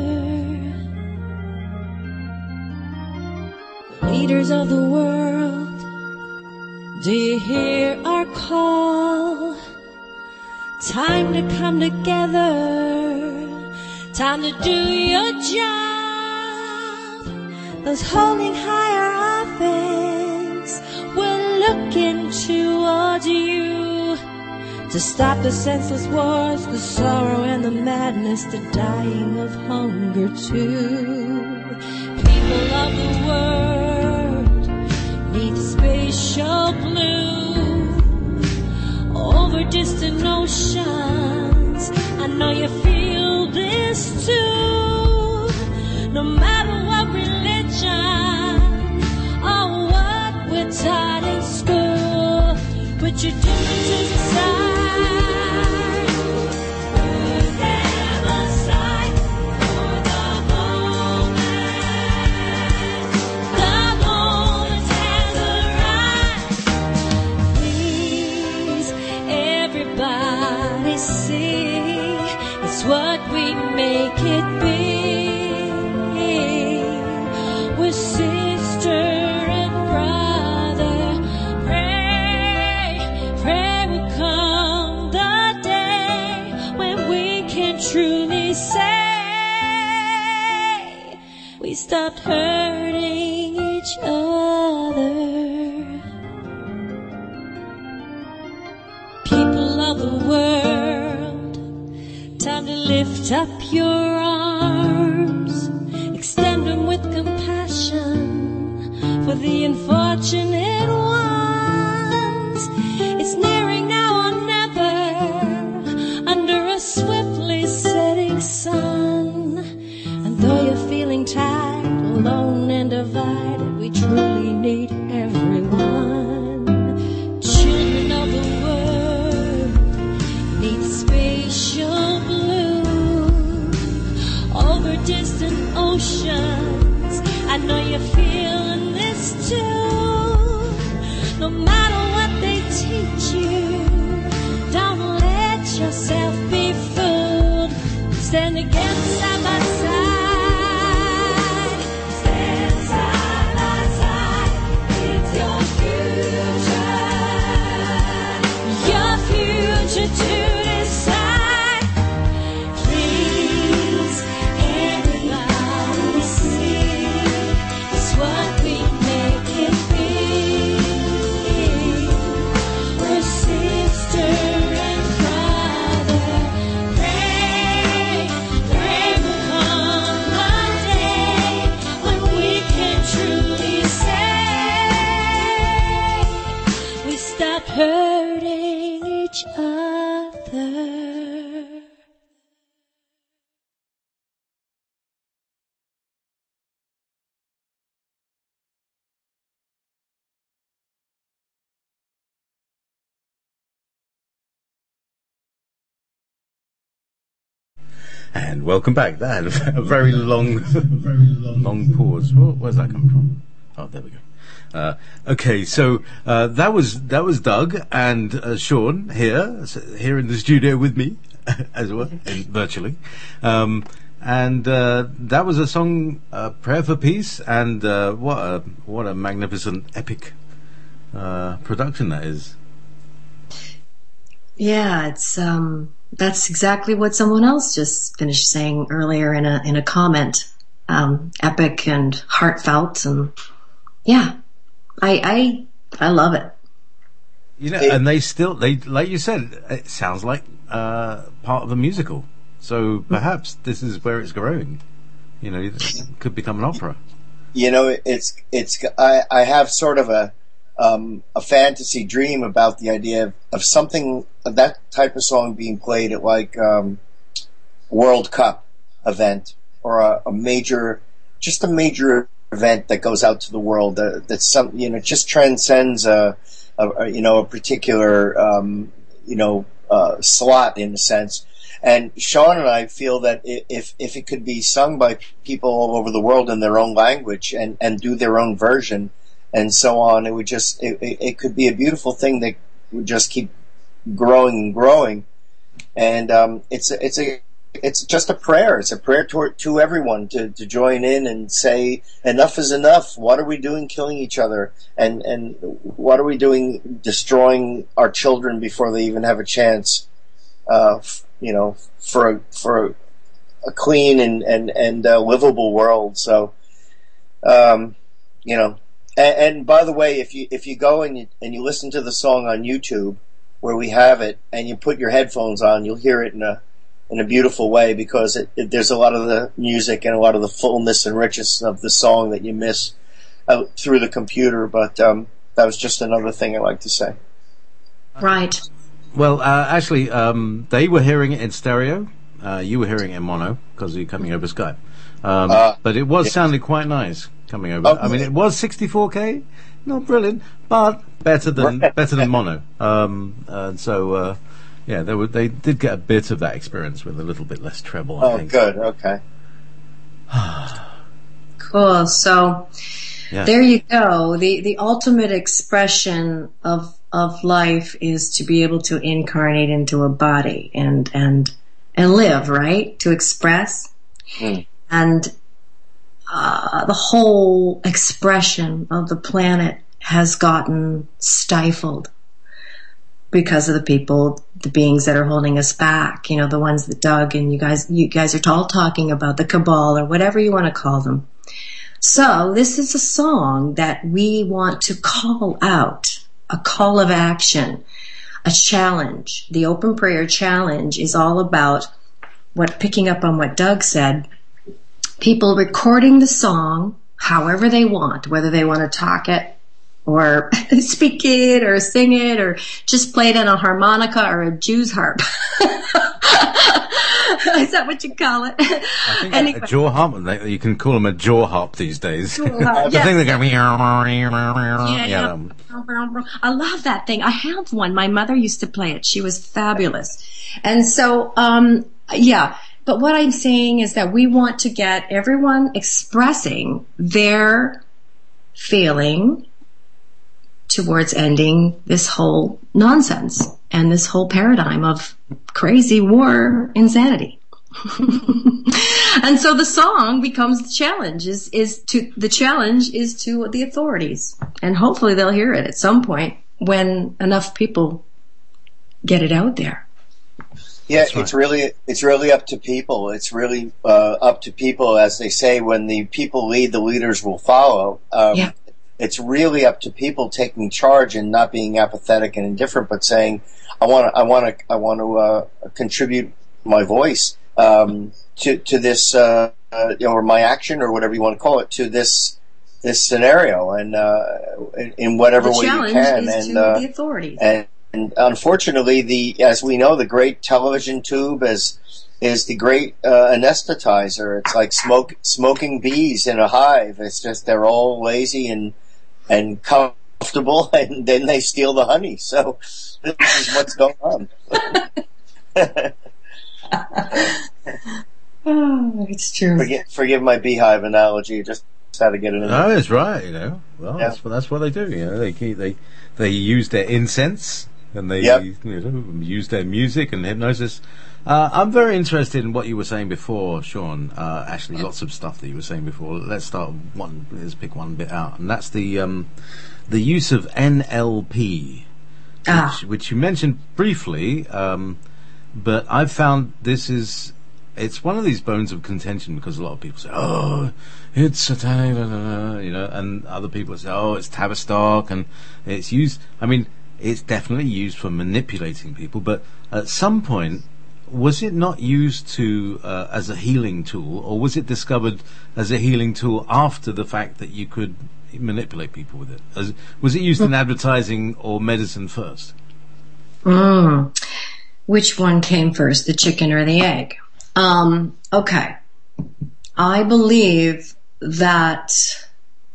Leaders of the world, do you hear our call? Time to come together, time to do your job. Those holding higher office will looking towards you to stop the senseless wars, the sorrow and the madness, the dying of hunger too. People of the world, neath spatial blue, over distant oceans. I know you feel this too. No matter what religion or what we're taught in school, put your differences aside. What we make it be. We're sister and brother. Pray, pray will come the day when we can truly say we stopped hurting each other. People of the world, time to lift up your arms, extend them with compassion for the unfortunate ones. It's nearing now or never, under a swiftly setting sun. And though you're feeling tired, alone and divided, we truly need everyone. Children of the world need spatial over distant oceans. I know you're feeling this too. No matter what they teach you, don't let yourself be fooled. Stand together side by side. Stand side by side. It's your future. Your future to decide. Please, everybody see, it's what we make it be. We're sister and brother. Pray, pray will come one day when we can truly say we stopped hurting each other. And welcome back. That had a very long, very long, long pause. Where, where's that come from? Oh, there we go. Uh, okay, so uh, that was that was Doug and uh, Sean here, here in the studio with me, as well, in, virtually. Um, and uh, that was a song, uh, "Prayer for Peace," and uh, what a what a magnificent, epic uh, production that is. Yeah, it's um, that's exactly what someone else just finished saying earlier in a in a comment. Um, epic and heartfelt, and yeah, I I I love it. You know, and they still they like you said, it sounds like uh, part of a musical. So perhaps this is where it's growing. You know, it could become an opera. You know, it's it's I I have sort of a um, a fantasy dream about the idea of, of something of that type of song being played at like um, World Cup event or a, a major, just a major event that goes out to the world uh, that's some you know just transcends a, a, a you know a particular um, you know uh, slot in a sense. And Sean and I feel that if if it could be sung by people all over the world in their own language and, and do their own version and so on, it would just it, it could be a beautiful thing that would just keep growing and growing. And um, it's a, it's a it's just a prayer. It's a prayer to to everyone to, to join in and say enough is enough. What are we doing, killing each other, and and what are we doing, destroying our children before they even have a chance? Uh, you know, for a, for a clean and, and, and uh, livable world. So, um, you know, and, and by the way, if you, if you go and you, and you listen to the song on YouTube where we have it and you put your headphones on, you'll hear it in a, in a beautiful way because it, it, there's a lot of the music and a lot of the fullness and richness of the song that you miss out through the computer. But, um, that was just another thing I'd like to say. Right. Well, uh, actually, um, they were hearing it in stereo. Uh, you were hearing it in mono because you're coming over Skype. Um, uh, but it was yeah. sounding quite nice coming over. Okay. I mean, it was sixty-four K, not brilliant, but better than better than mono. Um, and so, uh, yeah, they were they did get a bit of that experience with a little bit less treble. I oh, think. good. Okay. Cool. So yeah. there you go. The the ultimate expression of of life is to be able to incarnate into a body and and and live, right? To express. Mm. And uh, the whole expression of the planet has gotten stifled because of the people, the beings that are holding us back. You know, the ones that Doug and you guys, you guys are all talking about, the cabal or whatever you want to call them. So this is a song that we want to call out, a call of action, a challenge. The Open Prayer Challenge is all about what, picking up on what Doug said, people recording the song however they want, whether they want to talk it or speak it or sing it or just play it on a harmonica or a Jew's harp. Is that what you call it? I think anyway. a jaw harp, you can call them a jaw harp these days. Jaw harp, the yeah. thing that goes, yeah, yeah. yeah. I love that thing. I have one. My mother used to play it. She was fabulous. And so, um, yeah. But what I'm saying is that we want to get everyone expressing their feeling towards ending this whole nonsense and this whole paradigm of crazy war insanity. And so the song becomes the challenge is, is to, the challenge is to the authorities. And hopefully they'll hear it at some point when enough people get it out there. Yeah, right. it's really it's really up to people. It's really uh, up to people, as they say, when the people lead, the leaders will follow. Um, yeah. It's really up to people taking charge and not being apathetic and indifferent, but saying, "I want to, I want to, I want to uh, contribute my voice um, to to this, uh, uh, you know, or my action, or whatever you want to call it, to this this scenario, and uh, in, in whatever the way you can." Is and to uh, the authorities. And, And unfortunately, the as we know, the great television tube is is the great uh, anesthetizer. It's like smoke smoking bees in a hive. It's just they're all lazy and and comfortable, and then they steal the honey. So this is what's going on. Oh, it's true. Forgive, forgive my beehive analogy. Just had to get it in. No, it's right. You know, well, yeah. that's what that's what they do. You know, they keep, they they use their incense. And they yep. you know, use their music and hypnosis. Uh, I'm very interested in what you were saying before, Sean. Uh, actually, lots of stuff that you were saying before. Let's start one. Let's pick one bit out, and that's the um, the use of N L P, ah. which, which you mentioned briefly. Um, but I've found this is it's one of these bones of contention because a lot of people say, "Oh, it's satanic," you know, and other people say, "Oh, it's Tavistock," and it's used. I mean. It's definitely used for manipulating people, but at some point, was it not used to uh, as a healing tool, or was it discovered as a healing tool after the fact that you could manipulate people with it? As, was it used in advertising or medicine first? Mm. Which one came first, the chicken or the egg? Um, okay. I believe that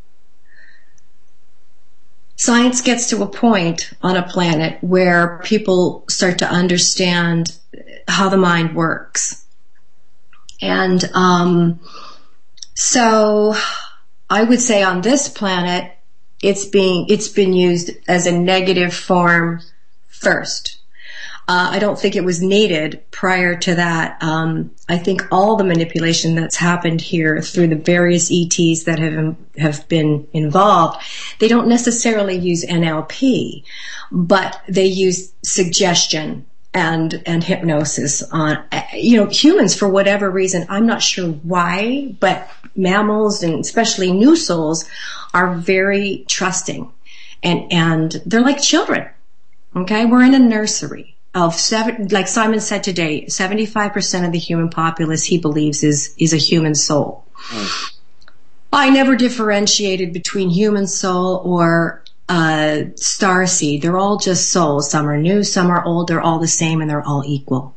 science gets to a point on a planet where people start to understand how the mind works. And um, so I would say on this planet, it's being it's been used as a negative form first. Uh, I don't think it was needed prior to that. Um, I think all the manipulation that's happened here through the various E Ts that have have been involved, they don't necessarily use N L P, but they use suggestion and and hypnosis on, you know, humans for whatever reason. I'm not sure why, but mammals and especially new souls are very trusting, and and they're like children. Okay, we're in a nursery. Of seven, like Simon said today, seventy-five percent of the human populace he believes is is a human soul. Mm. I never differentiated between human soul or uh, starseed. They're all just souls. Some are new, some are old. They're all the same, and they're all equal.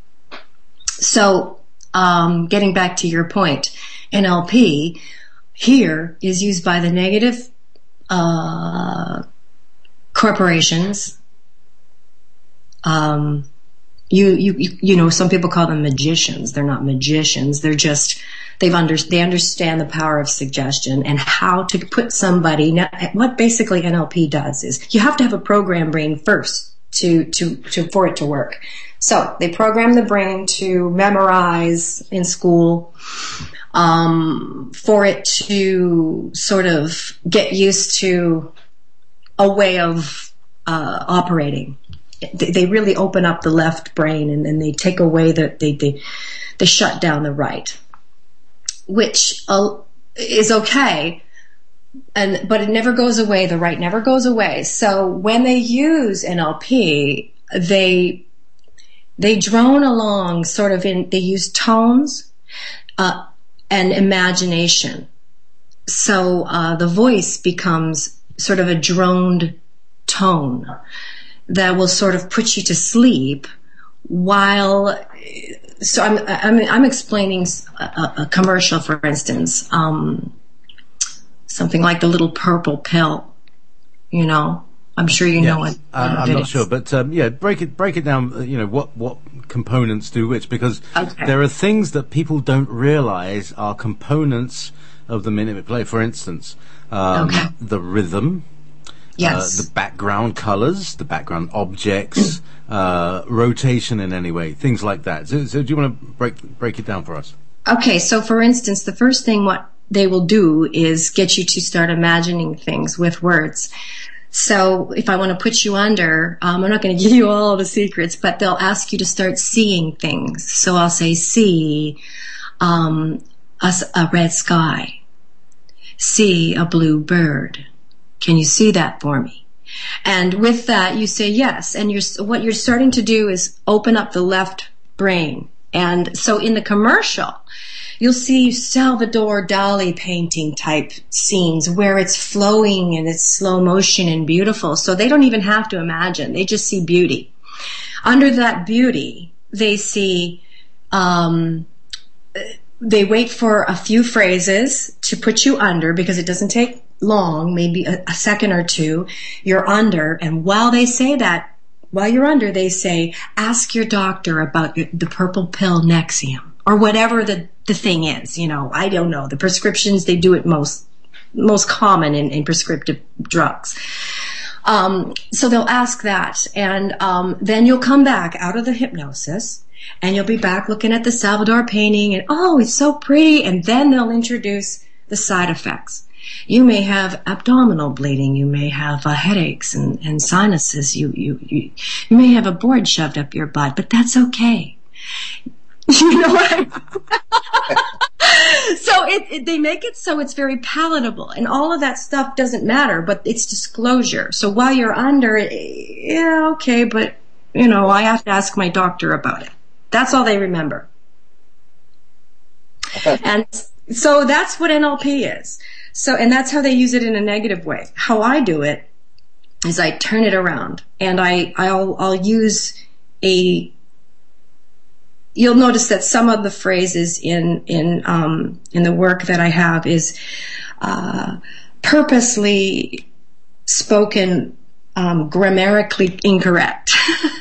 So, um, getting back to your point, N L P here is used by the negative uh, corporations. Um, you, you, you know, some people call them magicians. They're not magicians. They're just, they've under, they understand the power of suggestion and how to put somebody. Now, what basically N L P does is you have to have a program brain first to, to, to, for it to work. So they program the brain to memorize in school, um, for it to sort of get used to a way of, uh, operating. They really open up the left brain, and then they take away the, they, they, they shut down the right, which uh, is okay. And, but it never goes away. The right never goes away. So when they use N L P, they, they drone along sort of in, they use tones, uh, and imagination. So, uh, the voice becomes sort of a droned tone that will sort of put you to sleep while, so I'm, I'm, I'm explaining a, a commercial, for instance, um, something like the little purple pill, you know, I'm sure you yeah, know what. I'm, what I'm it not is. sure, but, um, yeah, break it, break it down, uh, you know, what, what components do which, because Okay. there are things that people don't realize are components of the minute play. For instance, um, Okay. the rhythm, Yes. Uh, the background colors, the background objects, uh, rotation in any way, things like that. So, so do you want to break break it down for us? Okay, so for instance, the first thing what they will do is get you to start imagining things with words. So if I want to put you under, um, I'm not going to give you all the secrets, but they'll ask you to start seeing things. So I'll say, see um, a, a red sky, see a blue bird. Can you see that for me? And with that, you say yes. And you're, what you're starting to do is open up the left brain. And so in the commercial, you'll see Salvador Dali painting type scenes where it's flowing and it's slow motion and beautiful. So they don't even have to imagine. They just see beauty. Under that beauty, they see, um, they wait for a few phrases to put you under, because it doesn't take long, maybe a, a second or two. You're under, and while they say that, while you're under, they say, ask your doctor about your, the purple pill Nexium, or whatever the, the thing is. You know, I don't know. The prescriptions, they do it most, most common in, in prescriptive drugs. Um, so they'll ask that, and um, then you'll come back out of the hypnosis, and you'll be back looking at the Salvador painting, and oh, it's so pretty, and then they'll introduce the side effects. You may have abdominal bleeding. You may have uh, headaches and, and sinuses. You, you, you, you may have a board shoved up your butt, but that's okay. You know what I mean? So it, it, they make it so it's very palatable, and all of that stuff doesn't matter, but it's disclosure. So while you're under, yeah, okay, but, you know, I have to ask my doctor about it. That's all they remember. And so that's what N L P is. So, and that's how they use it in a negative way. How I do it is I turn it around, and I, I'll, I'll use a, you'll notice that some of the phrases in, in, um, in the work that I have is, uh, purposely spoken, um, grammatically incorrect.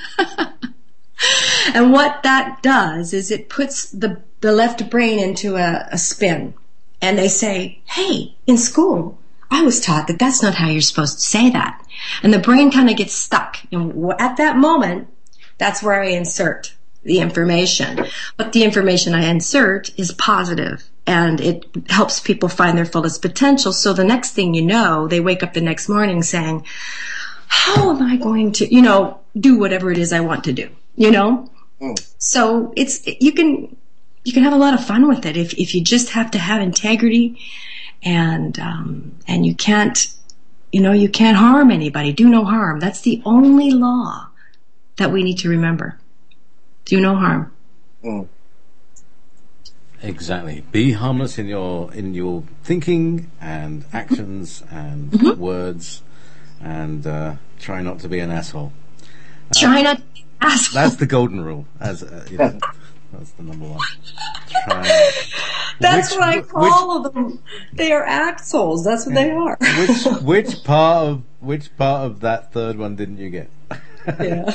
And what that does is it puts the, the left brain into a, a spin. And they say, hey, in school, I was taught that that's not how you're supposed to say that. And the brain kind of gets stuck. And at that moment, that's where I insert the information. But the information I insert is positive, and it helps people find their fullest potential. So the next thing you know, they wake up the next morning saying, how am I going to, you know, do whatever it is I want to do, you know? Mm. So it's, you can, you can have a lot of fun with it if, if you just have to have integrity, and, um, and you can't, you know, you can't harm anybody. Do no harm. That's the only law that we need to remember. Do no harm. Mm. Exactly. Be harmless in your in your thinking and actions and mm-hmm. words, and uh, try not to be an asshole. Uh, try not to be an asshole. That's the golden rule. As uh, you know, that's the number one. Try. That's which, what I call which, them. They are assholes. That's what they are. which which part of which part of that third one didn't you get? Yeah.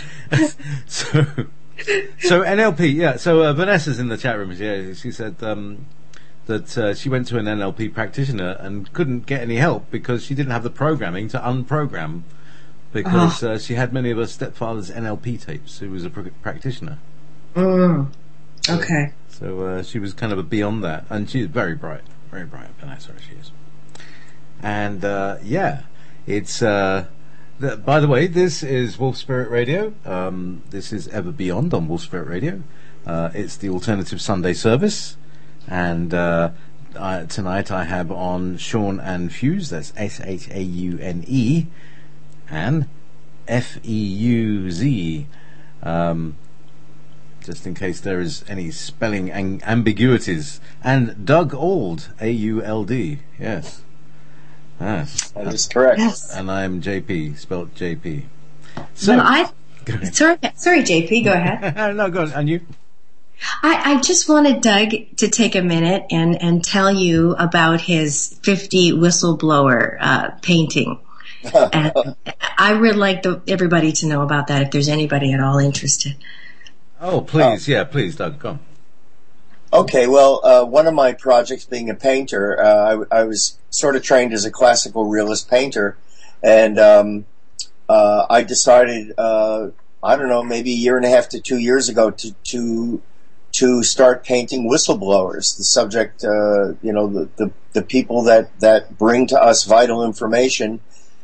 so so N L P. Yeah. So uh, Vanessa's in the chat room. Yeah. She said um, that uh, she went to an N L P practitioner and couldn't get any help because she didn't have the programming to unprogram because oh. uh, she had many of her stepfather's N L P tapes. Who was a pr- practitioner. Mm. Okay. So uh, she was kind of a beyond that, and she's very bright, very bright. Vanessa, she is. And uh, yeah, it's. Uh, the, by the way, this is Wolf Spirit Radio. Um, this is Ever Beyond on Wolf Spirit Radio. Uh, it's the alternative Sunday service, and uh, I, tonight I have on Sean and Fuse. That's S H A U N E and F E U Z. Um, just in case there is any spelling ang- ambiguities. And Doug Auld, A U L D, yes. Yes. That is correct. Yes. And I'm J P, spelled J P. So, well, I, sorry, sorry, J P, go ahead. No, go on, and you? I, I just wanted Doug to take a minute and, and tell you about his fifty whistleblower uh, painting. And I would like the, everybody to know about that if there's anybody at all interested. Oh, please, oh. yeah, please, Doug, come. Okay, well, uh, one of my projects being a painter, uh, I, I was sort of trained as a classical realist painter, and um, uh, I decided, uh, I don't know, maybe a year and a half to two years ago to to to start painting whistleblowers, the subject, uh, you know, the, the, the people that, that bring to us vital information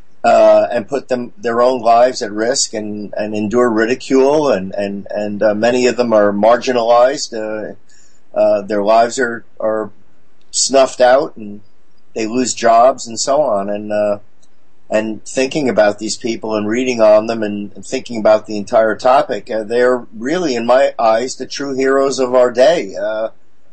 Uh, and put them their own lives at risk and, and endure ridicule, and and and uh, many of them are marginalized. Uh, uh, their lives are are snuffed out, and they lose jobs and so on. And uh, and thinking about these people and reading on them and, and thinking about the entire topic, uh, they're really, in my eyes, the true heroes of our day. Uh,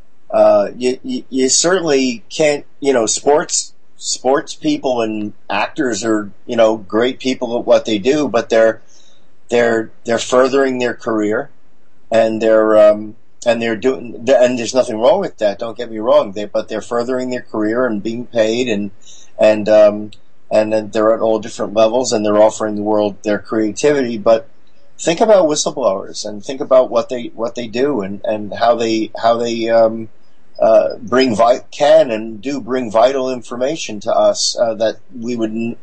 uh, you, you you certainly can't, you know, sports. Sports people and actors are, you know, great people at what they do, but they're they're they're furthering their career, and they're um, and they're doing, and there's nothing wrong with that. Don't get me wrong, they but they're furthering their career and being paid, and and um, and then they're at all different levels, and they're offering the world their creativity. But think about whistleblowers and think about what they what they do and, and how they how they um, uh, bring vi- can and do bring vital information to us uh, that we would n-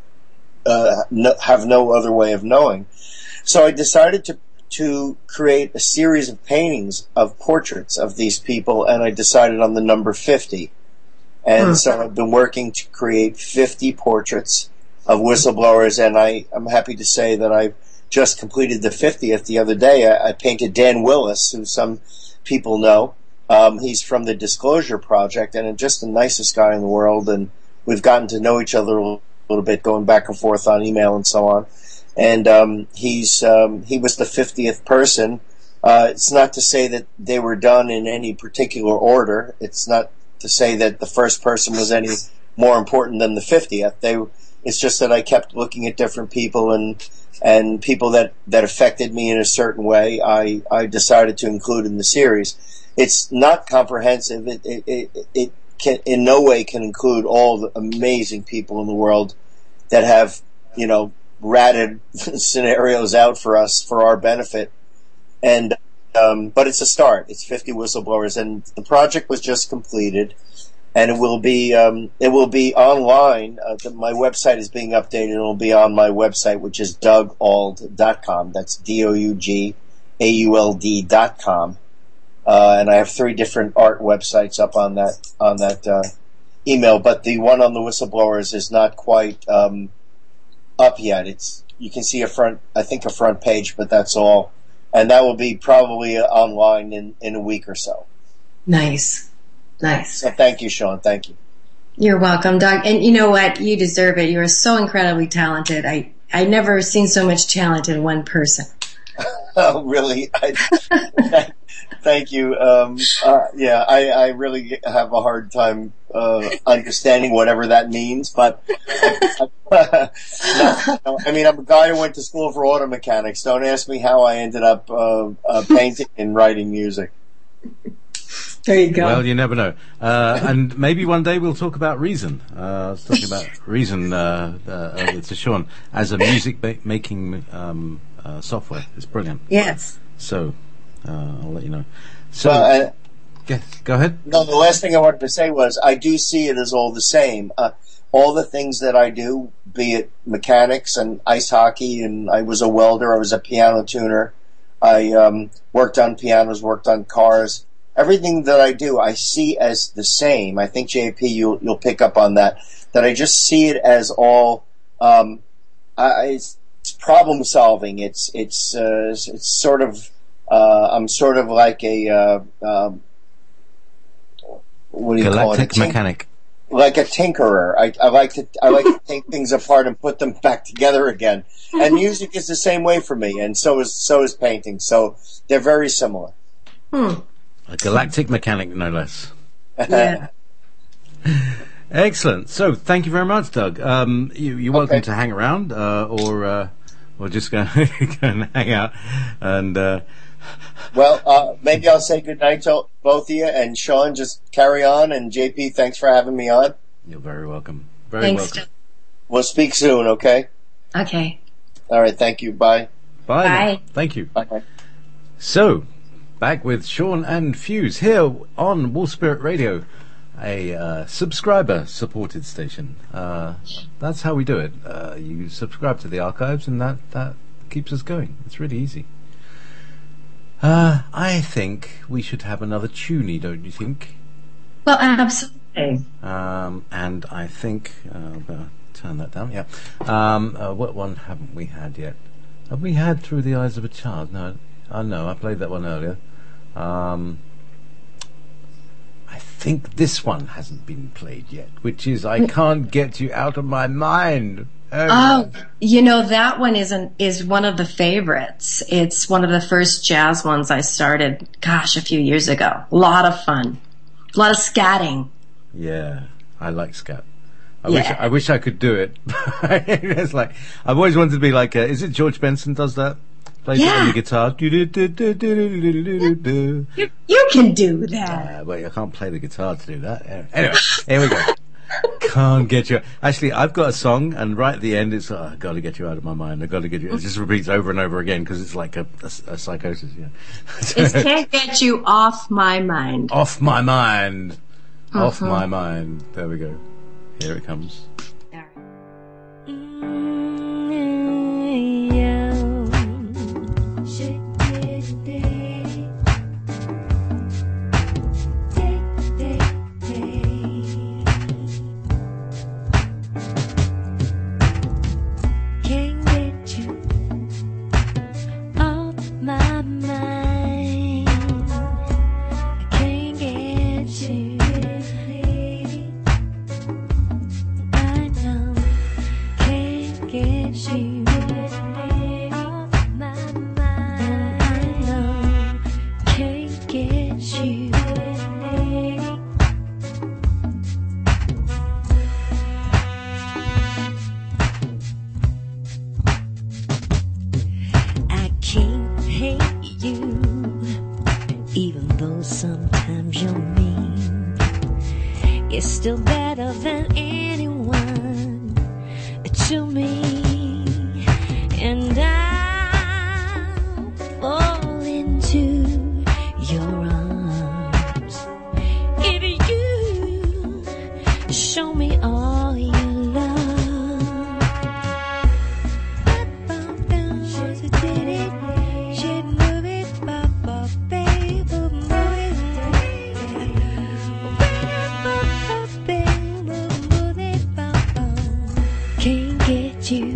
uh, no, have no other way of knowing. So I decided to to create a series of paintings of portraits of these people, and I decided on the number fifty. And hmm. so I've been working to create fifty portraits of whistleblowers, and I, I'm happy to say that I just completed the fiftieth the other day. I, I painted Dan Willis, who some people know. Um, he's from the Disclosure Project, and just the nicest guy in the world, and we've gotten to know each other a little bit, going back and forth on email and so on. And um, he's um, he was the fiftieth person. Uh, it's not to say that they were done in any particular order. It's not to say that the first person was any more important than the fiftieth. They, it's just that I kept looking at different people and and people that, that affected me in a certain way. I, I decided to include in the series. It's not comprehensive. It it it, it can in no way can include all the amazing people in the world that have, you know, ratted scenarios out for us for our benefit. And um, but it's a start. It's fifty whistleblowers, and the project was just completed, and it will be um, it will be online. Uh, the, my website is being updated. It will be on my website, which is doug auld dot com. That's D O U G A U L D dot com. Uh, and I have three different art websites up on that on that uh, email. But the one on the whistleblowers is not quite um, up yet. It's you can see a front, I think a front page, but that's all. And that will be probably online in, in a week or so. Nice. Nice. So thank you, Sean. Thank you. You're welcome, Doug. And you know what? You deserve it. You are so incredibly talented. I, I never seen so much talent in one person. Oh, really? I, Thank you. Um, uh, yeah, I, I really have a hard time uh, understanding whatever that means, but uh, no, no, I mean, I'm a guy who went to school for auto mechanics. Don't ask me how I ended up uh, uh, painting and writing music. There you go. Well, you never know. Uh, and maybe one day we'll talk about Reason. Uh, I was talking about Reason uh, uh, to Sean as a music ba- making um, uh, software. It's brilliant. Yes. So uh, I'll let you know. So Well, uh, yes, go ahead. no, the last thing I wanted to say was I do see it as all the same. Uh, all the things that I do, be it mechanics and ice hockey, and I was a welder, I was a piano tuner, I um, worked on pianos, worked on cars. Everything that I do, I see as the same. I think J P, you'll you'll pick up on that. That I just see it as all. Um, I, it's, it's problem solving. It's it's uh, it's sort of. Uh, I'm sort of like a. Uh, um, what do you call it? Galactic mechanic. Like a tinkerer. I, I like to I like to take things apart and put them back together again. And music is the same way for me, and so is so is painting. So they're very similar. Hmm. A galactic mechanic, no less. Yeah. Excellent. So, thank you very much, Doug. Um, you, you're welcome Okay. to hang around, uh, or uh, or just go, go and hang out. And uh, Well, uh, maybe I'll say goodnight to both of you, and Sean, just carry on, and J P, thanks for having me on. you're very welcome. Very Thanks. welcome. Doug. We'll speak soon, okay? Okay. All right, thank you. Bye. Bye. now. Bye. Thank you. Bye. So, back with Sean and Fuse here on Wolf Spirit Radio, a uh, subscriber-supported station. Uh, that's how we do it. Uh, you subscribe to the archives, and that, that keeps us going. It's really easy. Uh, I think we should have another tunie, don't you think? Well, absolutely. Um, and I think uh, I'll turn that down. Yeah. Um, uh, what one haven't we had yet? Have we had Through the Eyes of a Child? No. I uh, know. I played that one earlier. Um, I think this one hasn't been played yet, which is I Can't Get You Out of My Mind. Oh, Oh, you know, that one isn't, is one of the favorites. It's one of the first jazz ones I started, gosh, a few years ago. A lot of fun. A lot of scatting. yeah. I like scat. I Yeah. wish I wish I could do it. It's like I've always wanted to be like. Uh, is it George Benson does that? Plays it on Yeah. the guitar. Do-do-do-do-do-do-do-do-do. You, you can do that. Uh, wait, I can't play the guitar to do that. Anyway, here we go. Can't get you. Actually, I've got a song, and right at the end, it's oh, I got to get you out of my mind. I got to get you. It just repeats over and over again because it's like a, a, a psychosis. Yeah. It can't get you off my mind. Off my mind. Off Uh-huh. my mind. There we go. Here it comes. Can't get you off my mind. I can't get you. I know. Can't get you off my mind. I know. Can't get you. I can't hate you, even though sometimes you're mean. You're still better than anyone to me, and I'll fall into your arms if you show me all you love. Can't get you.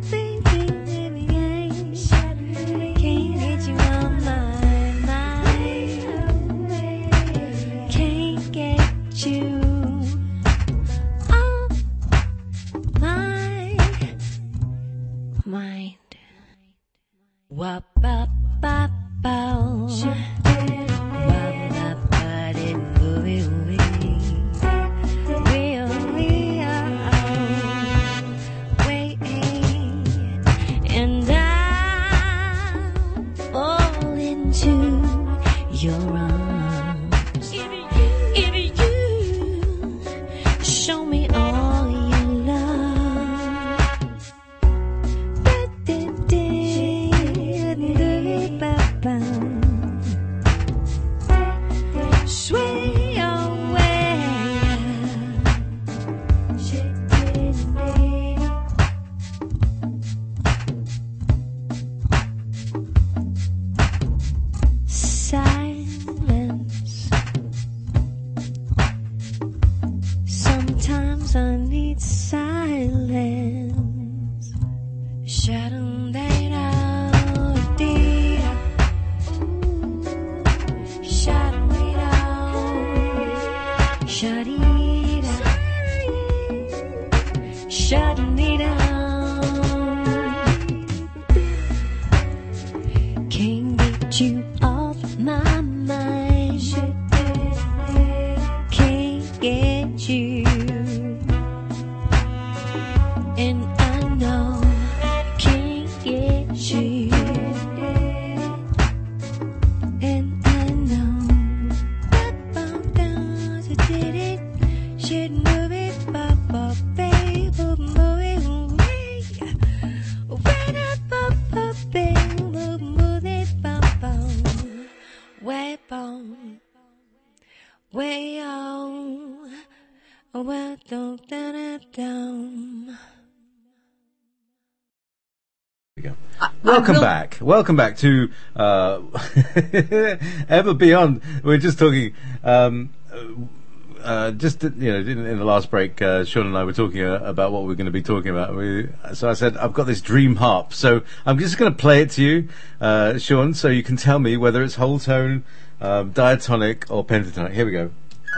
Can't get you on my mind. Can't get you off Shut-it up. Shutting it down. Can't get you off my mind. Can't get you. And I know can't get you. And I know that bound down to did it. Should move it, pop up, baby, move it away. When I pop up, baby, move it, pop on. Way on, way on. Well, don't down it down. There you go. Welcome will- back. Welcome back to uh, Ever Beyond. We're just talking. Um, uh, just you know, in, in the last break, uh, Sean and I were talking uh, about what we're going to be talking about. We, so I said, I've got this dream harp. So I'm just going to play it to you, uh, Sean, so you can tell me whether it's whole tone, um, diatonic, or pentatonic. Here we go.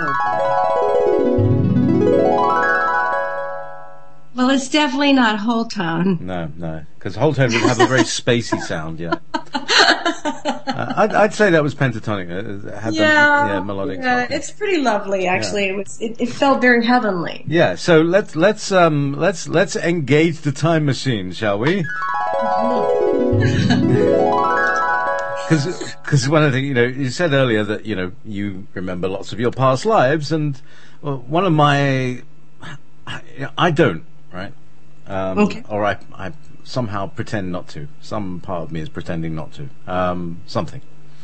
Well, it's definitely not whole tone. No, no, because whole tone would have a very spacey sound. Yeah, uh, I'd, I'd say that was pentatonic. Uh, it had Yeah, the, yeah, melodic. yeah, song. it's pretty lovely. Actually, it was. It, it felt very heavenly. Yeah, so let's let's um let's let's engage the time machine, shall we? Because one of the you know you said earlier that you know you remember lots of your past lives, and well, one of my I, I don't right, um, Okay. or I I somehow pretend not to. Some part of me is pretending not to. Um, something.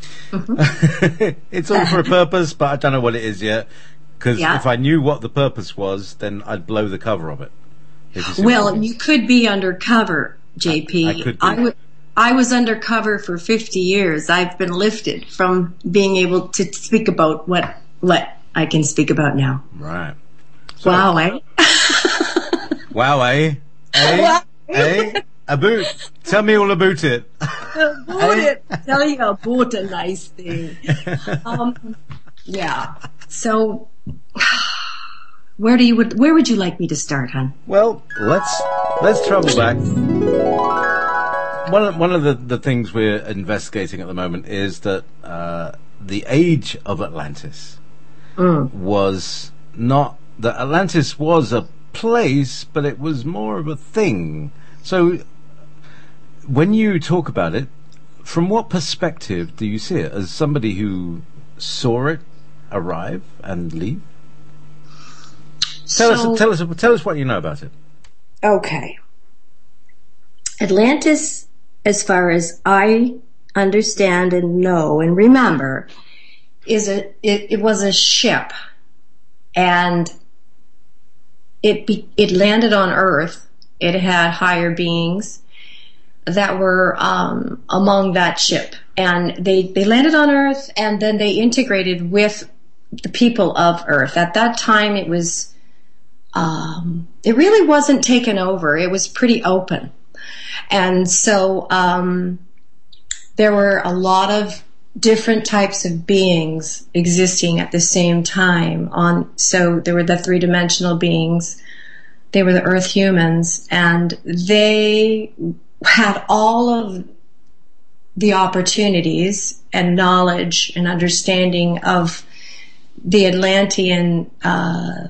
It's all for a purpose, but I don't know what it is yet. Because Yeah. if I knew what the purpose was, then I'd blow the cover of it. If you see what I Well, mean. you could be undercover, J P. I could be. I w- I was undercover for fifty years. I've been lifted from being able to speak about what what I can speak about now. Right. Wow, eh? Wow, eh? Eh? Wow. Eh? About. Tell me all about it. Bought it. Tell you I bought a nice thing. Um, yeah. So, where do you would where would you like me to start, hon? Well, let's let's travel back. One of, one of the, the things we're investigating at the moment is that uh, the age of Atlantis Mm. was not that Atlantis was a place, but it was more of a thing. So, when you talk about it, from what perspective do you see it? As somebody who saw it arrive and leave? Tell So- us, tell us, tell us what you know about it. Okay. Atlantis, as far as I understand and know and remember, is a it, it was a ship, and it be, it landed on Earth. It had higher beings that were um, among that ship, and they they landed on Earth, and then they integrated with the people of Earth. At that time, it was um, it really wasn't taken over. It was pretty open. And so um, there were a lot of different types of beings existing at the same time. On so there were the three-dimensional beings, they were the Earth humans, and they had all of the opportunities and knowledge and understanding of the Atlantean uh,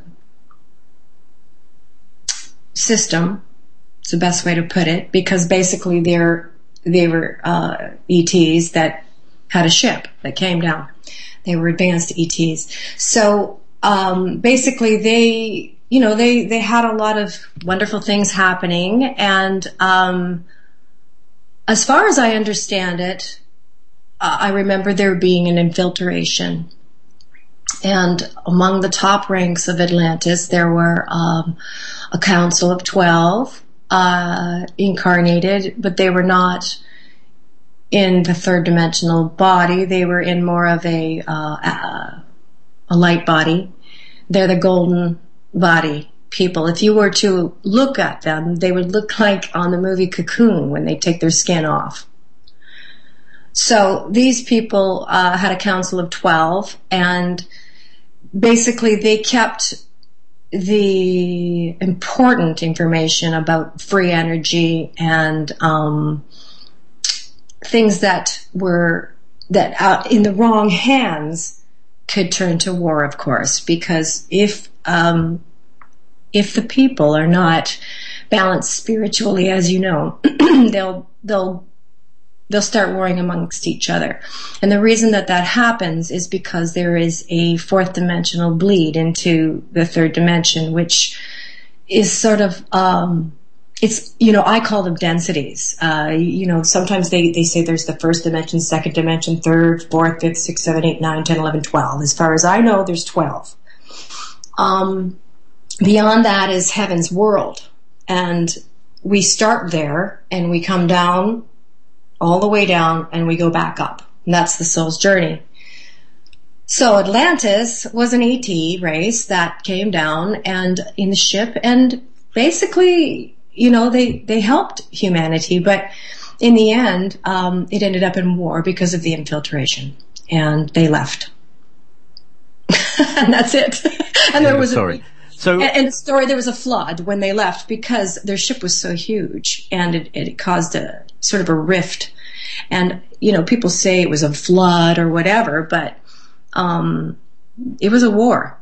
system. It's the best way to put it, because basically they're they were uh, E Ts that had a ship that came down. They were advanced E Ts. So um, basically, they you know they they had a lot of wonderful things happening, and um, as far as I understand it, uh, I remember there being an infiltration. And among the top ranks of Atlantis, there were um, a council of twelve uh, incarnated, but they were not in the third dimensional body. They were in more of a uh, a, a light body. They're the golden body people. If you were to look at them, they would look like on the movie Cocoon when they take their skin off. So these people uh, had a council of twelve, and basically they kept the important information about free energy and um, things that were that out in the wrong hands could turn to war, of course, because if um, if the people are not balanced spiritually, as you know, they'll they'll they'll start warring amongst each other. And the reason that that happens is because there is a fourth dimensional bleed into the third dimension, which is sort of, um, it's, you know, I call them densities. Uh, you know, sometimes they, they say there's the first dimension, second dimension, third, fourth, fifth, sixth, seventh, eighth, nine, ten, eleven, twelve. As far as I know, there's twelve. Um, beyond that is heaven's world. And we start there and we come down all the way down, and we go back up. And that's the soul's journey. So Atlantis was an E T race that came down and in the ship, and basically, you know, they, they helped humanity, but in the end, um, it ended up in war because of the infiltration, and they left. And that's it. And there was sorry. A, So, and, and the story, there was a flood when they left because their ship was so huge, and it, it caused a sort of a rift. And, you know, people say it was a flood or whatever, but um, it was a war.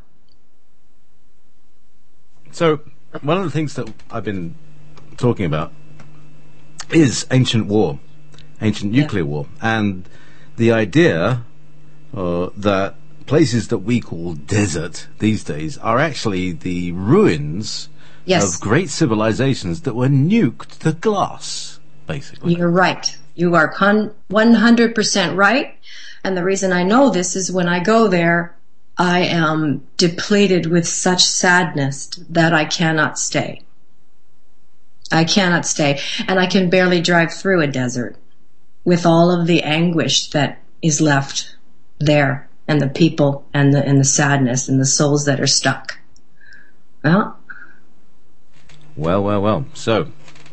So, one of the things that I've been talking about is ancient war, ancient nuclear yeah. war, and the idea uh, that places that we call desert these days are actually the ruins yes. of great civilizations that were nuked to glass, basically. You're right. You are con- one hundred percent right. And the reason I know this is when I go there, I am depleted with such sadness that I cannot stay. I cannot stay. And I can barely drive through a desert with all of the anguish that is left there, and the people and the, and the sadness and the souls that are stuck. Well, well, well, well. So,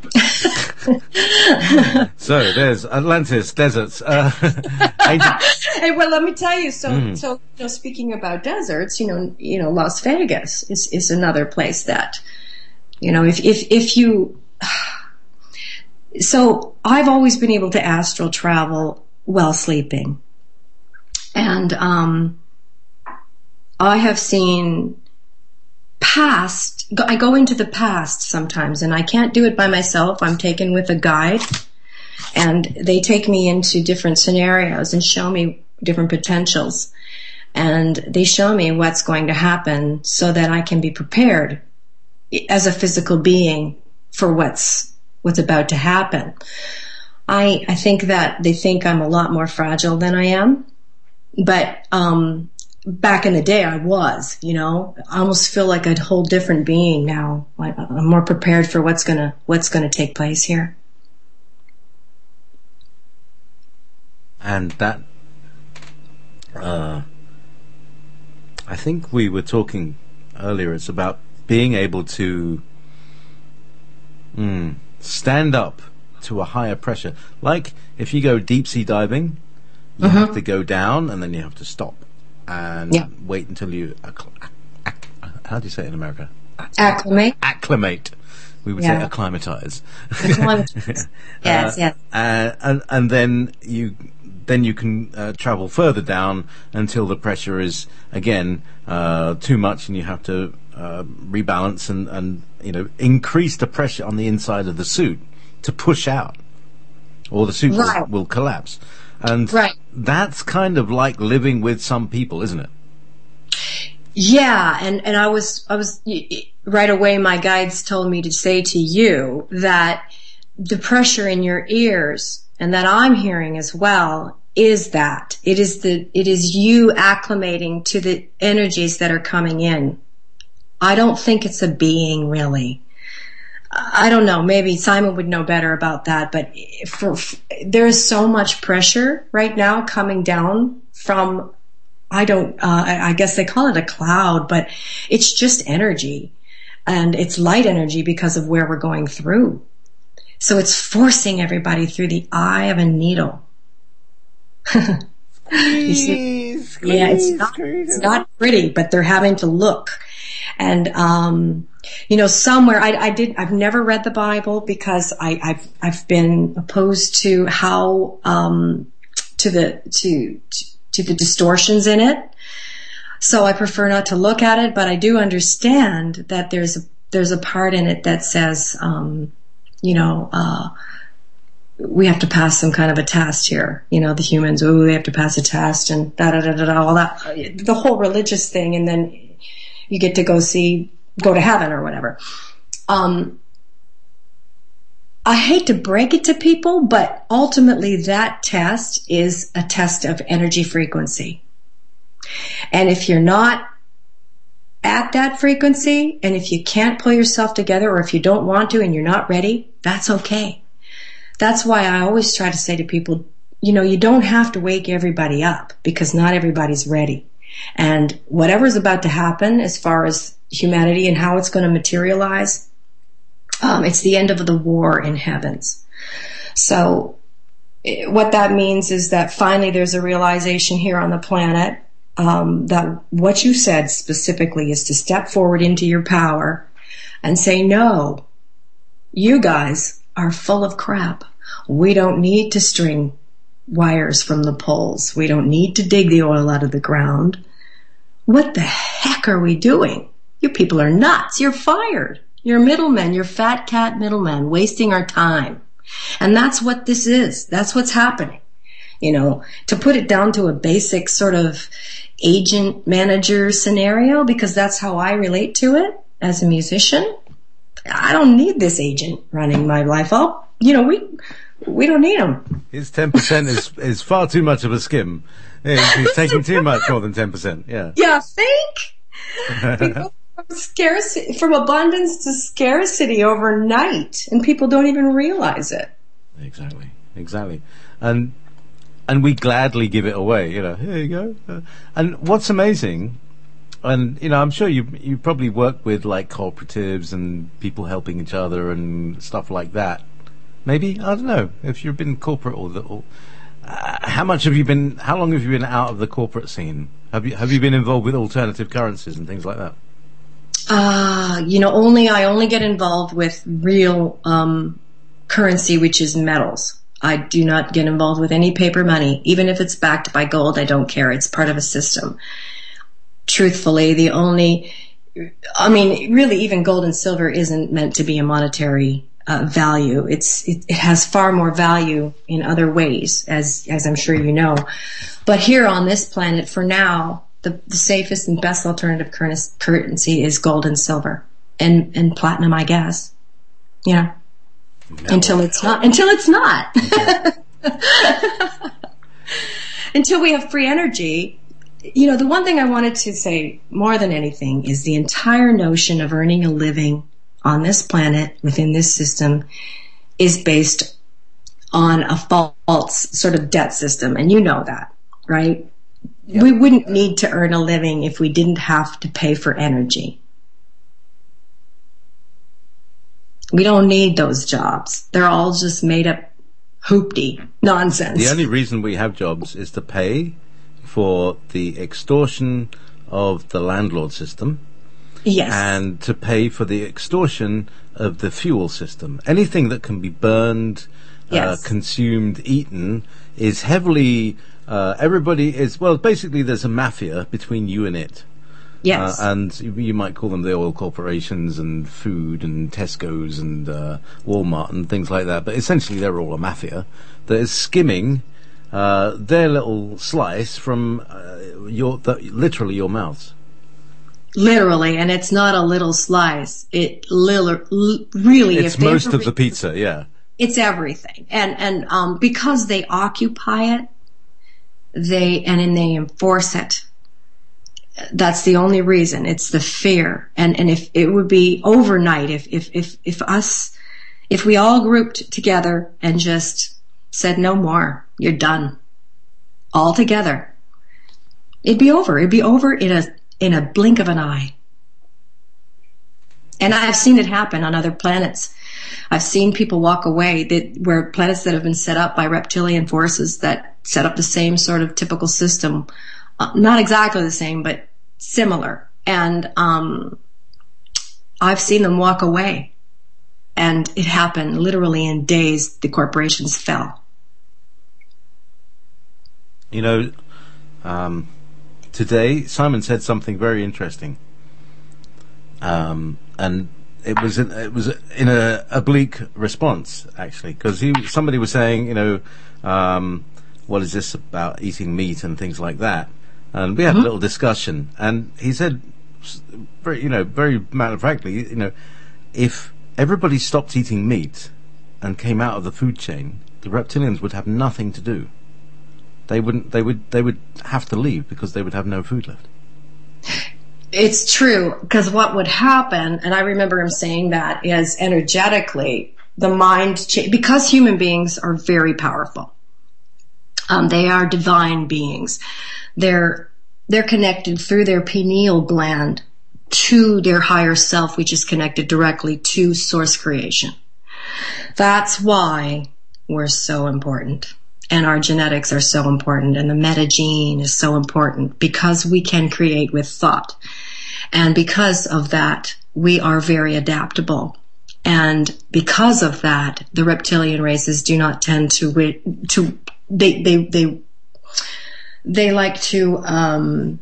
so there's Atlantis, deserts. Uh, hey, well, let me tell you. So, mm. so you know, speaking about deserts, you know, you know, Las Vegas is is another place that, you know, if if if you. So I've always been able to astral travel while sleeping, and um, I have seen past. I go into the past sometimes, and I can't do it by myself. I'm taken with a guide, and they take me into different scenarios and show me different potentials, and they show me what's going to happen so that I can be prepared as a physical being for what's what's about to happen. I I think that they think I'm a lot more fragile than I am, but um back in the day, I was, you know, I almost feel like a whole different being now. I'm more prepared for what's gonna, what's gonna take place here. And that, uh, I think we were talking earlier, it's about being able to, mm, stand up to a higher pressure. Like if you go deep sea diving, you uh-huh. have to go down and then you have to stop. And yeah. wait until you, accl- acc- how do you say it in America? Acclimate. Acclimate. We would yeah. say acclimatize. Acclimatize. yes, uh, yes. Uh, and, and then you, then you can uh, travel further down until the pressure is again uh, too much, and you have to uh, rebalance and, and you know increase the pressure on the inside of the suit to push out, or the suit right. will, will collapse. And right. that's kind of like living with some people, isn't it? Yeah, and, and I was, I was, right away my guides told me to say to you that the pressure in your ears, and that I'm hearing as well, is that. It is the, it is you acclimating to the energies that are coming in. I don't think it's a being, really. I don't know, maybe Simon would know better about that, but for, for, there is so much pressure right now coming down from, I don't, uh, I guess they call it a cloud, but it's just energy, and it's light energy because of where we're going through. So it's forcing everybody through the eye of a needle. Squeeze, squeeze, yeah, it's not, squeeze. it's not pretty, but they're having to look. And, um, you know, somewhere I, I did, I've never read the Bible because I, I've, I've been opposed to how, um, to the, to, to the distortions in it. So I prefer not to look at it, but I do understand that there's a, there's a part in it that says, um, you know, uh, we have to pass some kind of a test here. You know, the humans, oh, they have to pass a test and da da da da da, all that, the whole religious thing, and then you get to go see, go to heaven or whatever. Um, I hate to break it to people, but ultimately that test is a test of energy frequency. And if you're not at that frequency, and if you can't pull yourself together, or if you don't want to and you're not ready, that's okay. That's why I always try to say to people, you know, you don't have to wake everybody up, because not everybody's ready. And whatever's about to happen as far as humanity and how it's going to materialize, um, it's the end of the war in heavens. So what that means is that finally there's a realization here on the planet um, that what you said specifically is to step forward into your power and say, no, you guys are full of crap. We don't need to string wires from the poles. We don't need to dig the oil out of the ground. What the heck are we doing? You people are nuts. You're fired. You're middlemen. You're fat cat middlemen, wasting our time. And that's what this is. That's what's happening. You know, to put it down to a basic sort of agent manager scenario, because that's how I relate to it as a musician. I don't need this agent running my life. Oh, you know, we we don't need him. His ten percent is is far too much of a skim. He's, he's taking too much more than ten percent. Yeah. Yeah, think. We go from scarcity, from abundance to scarcity overnight, and people don't even realize it. Exactly. Exactly. And and we gladly give it away. You know, here you go. Uh, and what's amazing. And, you know, I'm sure you you probably work with, like, cooperatives and people helping each other and stuff like that. Maybe? I don't know. If you've been corporate or... The, or uh, how much have you been... How long have you been out of the corporate scene? Have you have you been involved with alternative currencies and things like that? Uh, you know, only... I only get involved with real um, currency, which is metals. I do not get involved with any paper money. Even if it's backed by gold, I don't care. It's part of a system. Truthfully, the only, I mean, really, even gold and silver isn't meant to be a monetary uh, value. It's it, it has far more value in other ways, as as I'm sure you know. But here on this planet, for now, the, the safest and best alternative currency is gold and silver, and and platinum, I guess. You know, no. until it's not. Until it's not. Until we have free energy. You know, the one thing I wanted to say more than anything is the entire notion of earning a living on this planet within this system is based on a false sort of debt system. And you know that, right? Yep. We wouldn't need to earn a living if we didn't have to pay for energy. We don't need those jobs. They're all just made up hoopty nonsense. The only reason we have jobs is to pay for the extortion of the landlord system, yes, and to pay for the extortion of the fuel system. Anything that can be burned, yes. uh, consumed, eaten is heavily, uh, everybody is, well, basically there's a mafia between you and it. Yes. Uh, and you, you might call them the oil corporations and food and Tesco's and uh, Walmart and things like that, but essentially they're all a mafia that is skimming Uh, their little slice from uh, your the, literally your mouths. Literally, and it's not a little slice. It li- li- really it's most of the pizza. Yeah, it's everything, and and um, because they occupy it, they and then they enforce it. That's the only reason. It's the fear, and and if it would be overnight, if if if if us, if we all grouped together and just said no more, you're done, all together, it'd be over. It'd be over in a in a blink of an eye. And I've seen it happen on other planets. I've seen people walk away that where planets that have been set up by reptilian forces that set up the same sort of typical system uh, not exactly the same, but similar. And um, I've seen them walk away. And it happened literally in days. The corporations fell. You know, um, today Simon said something very interesting. Um, and it was in, it was in a oblique response, actually, because he somebody was saying, you know, um, what is this about eating meat and things like that? And we had mm-hmm. a little discussion, and he said, very, you know, very matter of factly, you know, if everybody stopped eating meat and came out of the food chain, the reptilians would have nothing to do. They wouldn't. They would. They would have to leave because they would have no food left. It's true, because what would happen, and I remember him saying that, is energetically the mind, cha- because human beings are very powerful. Um, they are divine beings. They're they're connected through their pineal gland to their higher self, which is connected directly to source creation. That's why we're so important. And our genetics are so important, and the metagene is so important, because we can create with thought. And because of that, we are very adaptable. And because of that, the reptilian races do not tend to, to they, they, they, they like to, um,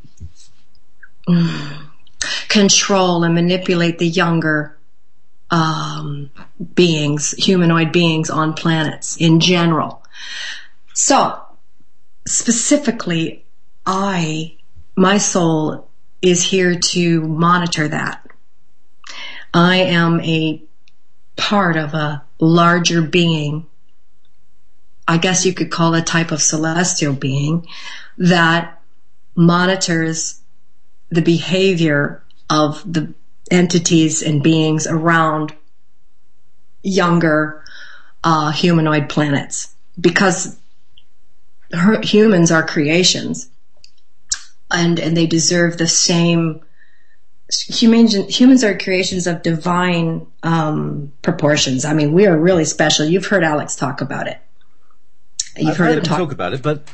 control and manipulate the younger, um, beings, humanoid beings on planets in general. So, specifically, I, my soul is here to monitor that. I am a part of a larger being. I guess you could call it a type of celestial being that monitors the behavior of the entities and beings around younger uh, humanoid planets. Because her, humans are creations, and and they deserve the same. Humans humans are creations of divine um, proportions. I mean, we are really special. You've heard Alex talk about it. You've I've heard, heard him talk. talk about it, but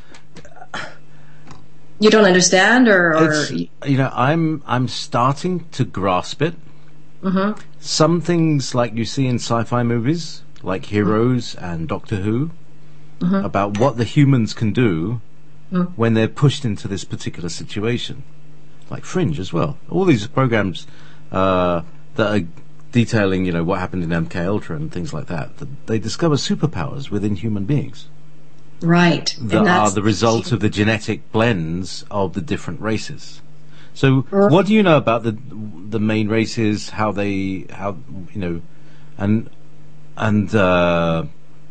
you don't understand, or, or you know, I'm I'm starting to grasp it. Mm-hmm. Some things, like you see in sci-fi movies, like Heroes mm-hmm. and Doctor Who. Mm-hmm. About what the humans can do mm. when they're pushed into this particular situation, like Fringe as well. All these programs uh, that are detailing, you know, what happened in M K Ultra and things like that. that they discover superpowers within human beings, right? That are the result of the genetic blends of the different races. So, right. What do you know about the the main races? How they, how you know, and and. Uh,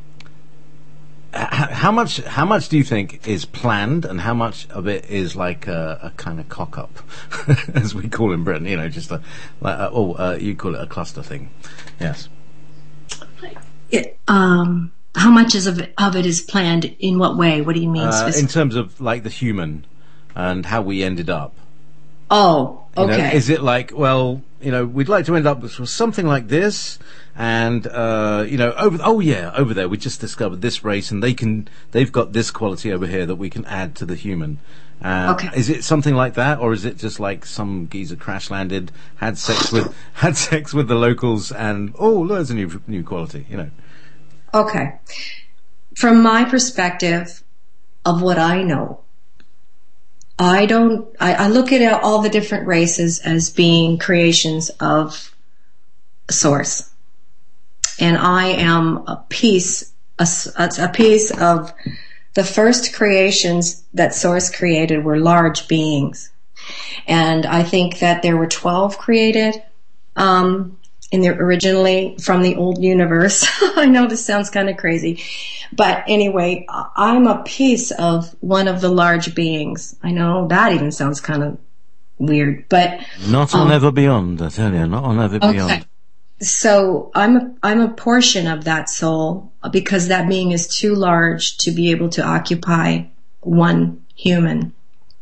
How much? How much do you think is planned, and how much of it is like a, a kind of cock up, as we call in Britain? You know, just a, like a oh, uh, you call it a cluster thing. Yes. It, um, how much is of it, of it is planned? In what way? What do you mean? Uh, in terms of like the human and how we ended up. Oh, okay. You know, is it like, well, you know, we'd like to end up with something like this, and uh, you know, over oh yeah, over there we just discovered this race, and they can they've got this quality over here that we can add to the human. Uh, okay. Is it something like that, or is it just like some geezer crash landed, had sex with had sex with the locals, and oh, there's a new new quality, you know? Okay. From my perspective of what I know, I don't, I, I look at all the different races as being creations of Source. And I am a piece, a, a piece of the first creations that Source created were large beings. And I think that there were twelve created, um, in the originally from the old universe. I know this sounds kind of crazy, but anyway, I'm a piece of one of the large beings. I know that even sounds kind of weird, but not on um, Ever Beyond. I tell you, not on Ever okay. Beyond. So I'm a, I'm a portion of that soul, because that being is too large to be able to occupy one human.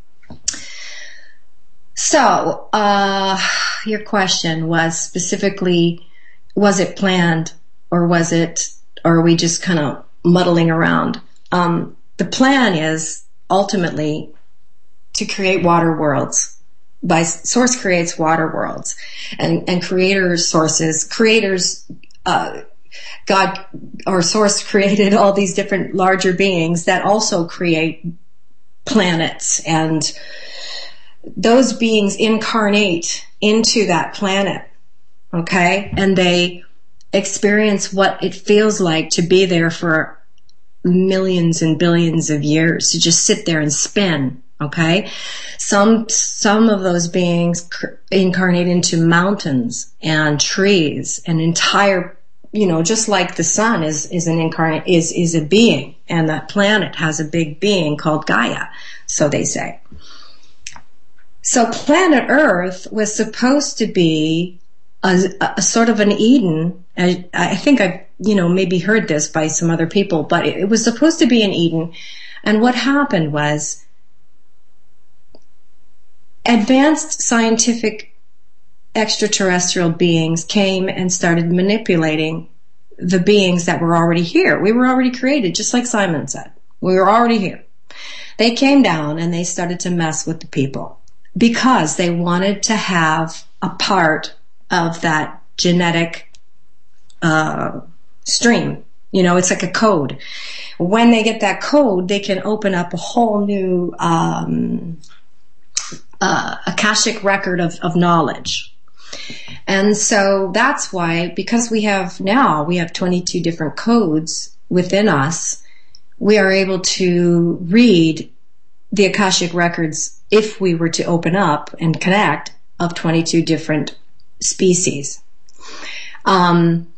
So, uh, your question was specifically, was it planned, or was it, or are we just kind of muddling around? Um, the plan is ultimately to create water worlds. By source creates water worlds, and and creators sources creators uh, God or source created all these different larger beings that also create planets, and those beings incarnate into that planet, okay, and they experience what it feels like to be there for millions and billions of years, to just sit there and spin. Okay, some some of those beings incarnate into mountains and trees, and entire, you know, just like the sun is is an incarnate is is a being, and that planet has a big being called Gaia, so they say. So planet Earth was supposed to be a, a sort of an Eden. I, I think I've, you know, maybe heard this by some other people, but it, it was supposed to be an Eden, and what happened was, advanced scientific extraterrestrial beings came and started manipulating the beings that were already here. We were already created, just like Simon said. We were already here. They came down and they started to mess with the people because they wanted to have a part of that genetic uh, stream. You know, it's like a code. When they get that code, they can open up a whole new um Uh, Akashic record of, of knowledge. And so that's why, because we have now, we have twenty-two different codes within us, we are able to read the Akashic records if we were to open up and connect of twenty-two different species. Um,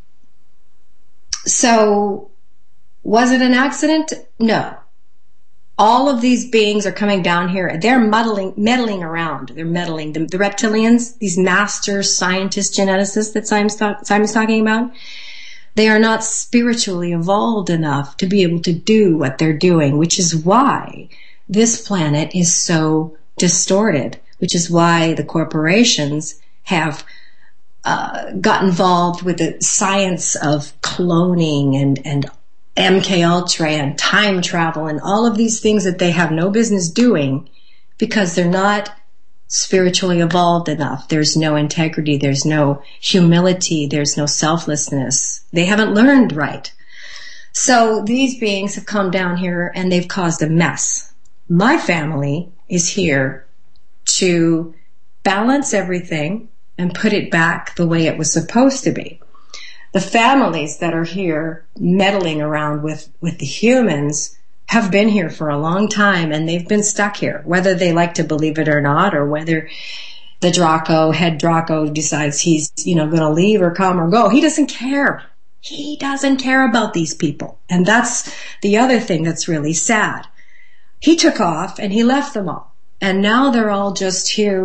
so was it an accident? No. All of these beings are coming down here. They're muddling, meddling around. They're meddling. The, the reptilians, these master scientists, geneticists that Simon's, talk, Simon's talking about, they are not spiritually evolved enough to be able to do what they're doing, which is why this planet is so distorted, which is why the corporations have uh, got involved with the science of cloning and, and M K Ultra and time travel and all of these things that they have no business doing because they're not spiritually evolved enough. There's no integrity. There's no humility. There's no selflessness. They haven't learned right. So these beings have come down here and they've caused a mess. My family is here to balance everything and put it back the way it was supposed to be. The families that are here meddling around with, with the humans have been here for a long time and they've been stuck here, whether they like to believe it or not, or whether the Draco, head Draco decides he's, you know, going to leave or come or go. He doesn't care. He doesn't care about these people. And that's the other thing that's really sad. He took off and he left them all. And now they're all just here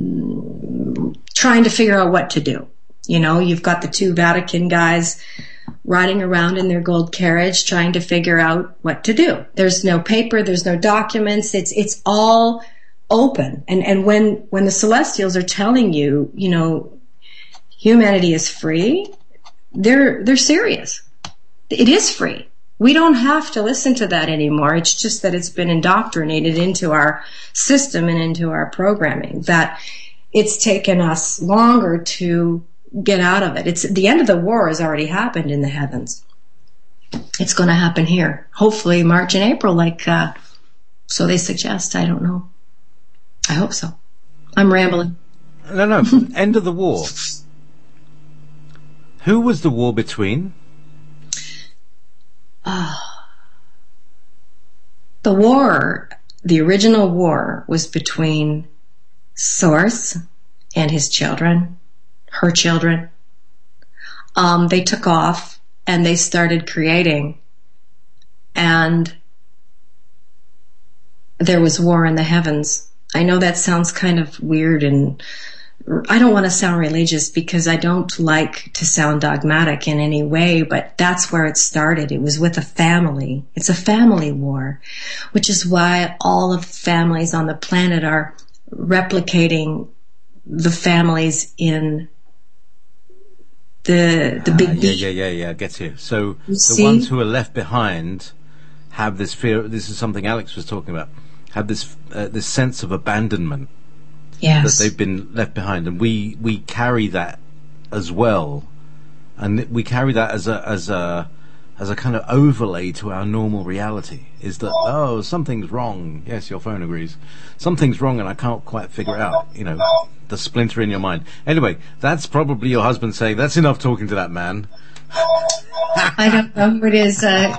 trying to figure out what to do. You know, you've got the two Vatican guys riding around in their gold carriage trying to figure out what to do. There's no paper, there's no documents, it's it's all open. And and when when the Celestials are telling you, you know, humanity is free, they're they're serious. It is free. We don't have to listen to that anymore. It's just that it's been indoctrinated into our system and into our programming that it's taken us longer to get out of it. It's the end of the war has already happened in the heavens. It's going to happen here. Hopefully March and April, like, uh, so they suggest. I don't know. I hope so. I'm rambling. No, no. End of the war. Who was the war between? Uh, the war, the original war was between Source and his children. Her children. Um, they took off and they started creating, and there was war in the heavens. I know that sounds kind of weird, and I don't want to sound religious because I don't like to sound dogmatic in any way, but that's where it started. It was with a family. It's a family war, which is why all of the families on the planet are replicating the families in the the big uh, yeah, yeah, yeah, yeah, I get you. So you the see? ones who are left behind have this fear. This is something Alex was talking about. have this uh, this sense of abandonment. Yes. That they've been left behind, and we, we carry that as well, and we carry that as a as a as a kind of overlay to our normal reality. Is that oh something's wrong? Yes, your phone agrees. Something's wrong, and I can't quite figure it out. You know, the splinter in your mind. Anyway, that's probably your husband saying, "That's enough talking to that man." I don't know who it is. Uh,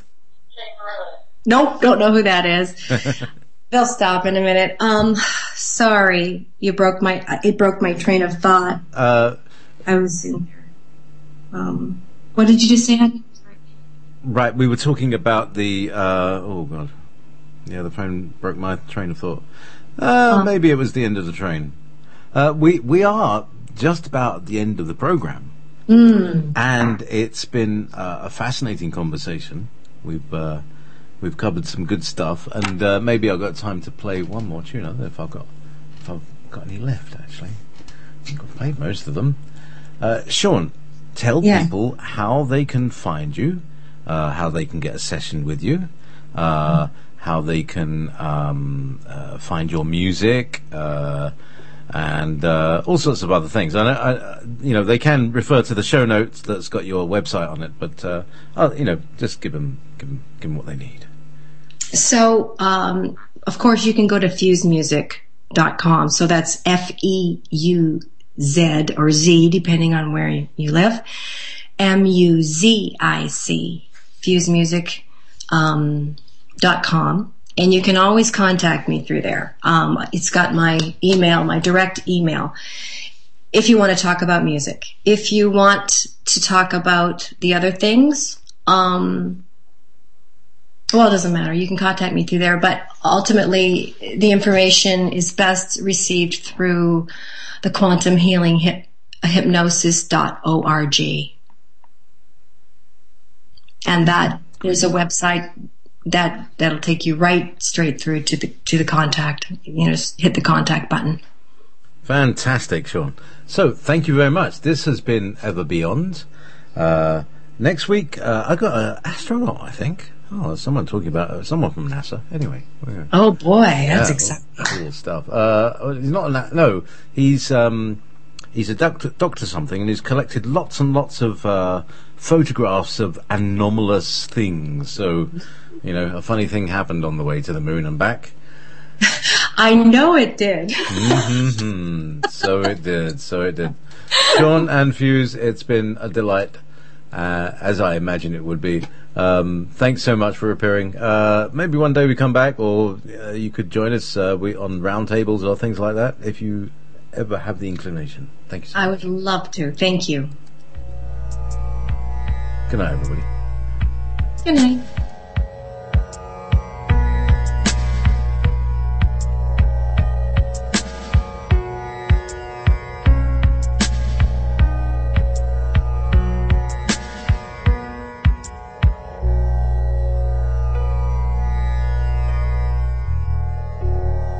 nope, don't know who that is. They'll stop in a minute. Um, sorry, you broke my. It broke my train of thought. Uh, I was in here. Um, what did you just say? right, we were talking about the. Uh, oh God, yeah, the phone broke my train of thought. Uh, Um, maybe it was the end of the train. Uh, we we are just about at the end of the program, Mm. and it's been uh, a fascinating conversation. We've. Uh, We've covered some good stuff, and uh, maybe I've got time to play one more tune. I don't know if I've got if I've got any left. Actually, I think I've played most of them. Uh, Sean, tell Yeah. people how they can find you, uh, how they can get a session with you, uh, how they can um, uh, find your music, uh, and uh, all sorts of other things. I, know, I, you know, they can refer to the show notes that's got your website on it, but uh, oh, you know, just give them, give them, give them what they need. So, um, of course, you can go to fuse music dot com. So that's F E U Z or Z, depending on where you live. M U Z I C, fuse music dot com. And you can always contact me through there. Um, it's got my email, my direct email. If you want to talk about music, if you want to talk about the other things, um, well, it doesn't matter. You can contact me through there, but ultimately the information is best received through the quantum healing hip, hypnosis dot org. And that is a website that, that'll take you right straight through to the, to the contact. You know, just hit the contact button. Fantastic, Sean. So, thank you very much. This has been Ever Beyond. Uh, next week, uh, I got an astronaut, I think. Oh, there's someone talking about uh, someone from NASA. Anyway, Oh boy, that's yeah, exciting. cool stuff. Uh, he's not a na- no. He's um, he's a doctor, doctor something, and he's collected lots and lots of uh, photographs of anomalous things. So, you know, a funny thing happened on the way to the moon and back. I know it did. Mm-hmm. So it did. So it did. Sean and Fuse, it's been a delight, uh, as I imagine it would be. Um, thanks so much for appearing. Uh, maybe one day we come back, or uh, you could join us uh, we, on roundtables or things like that, if you ever have the inclination. Thank you so I much. would love to. Thank you. Good night, everybody. Good night.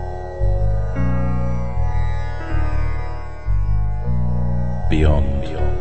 Beyond. Beyond.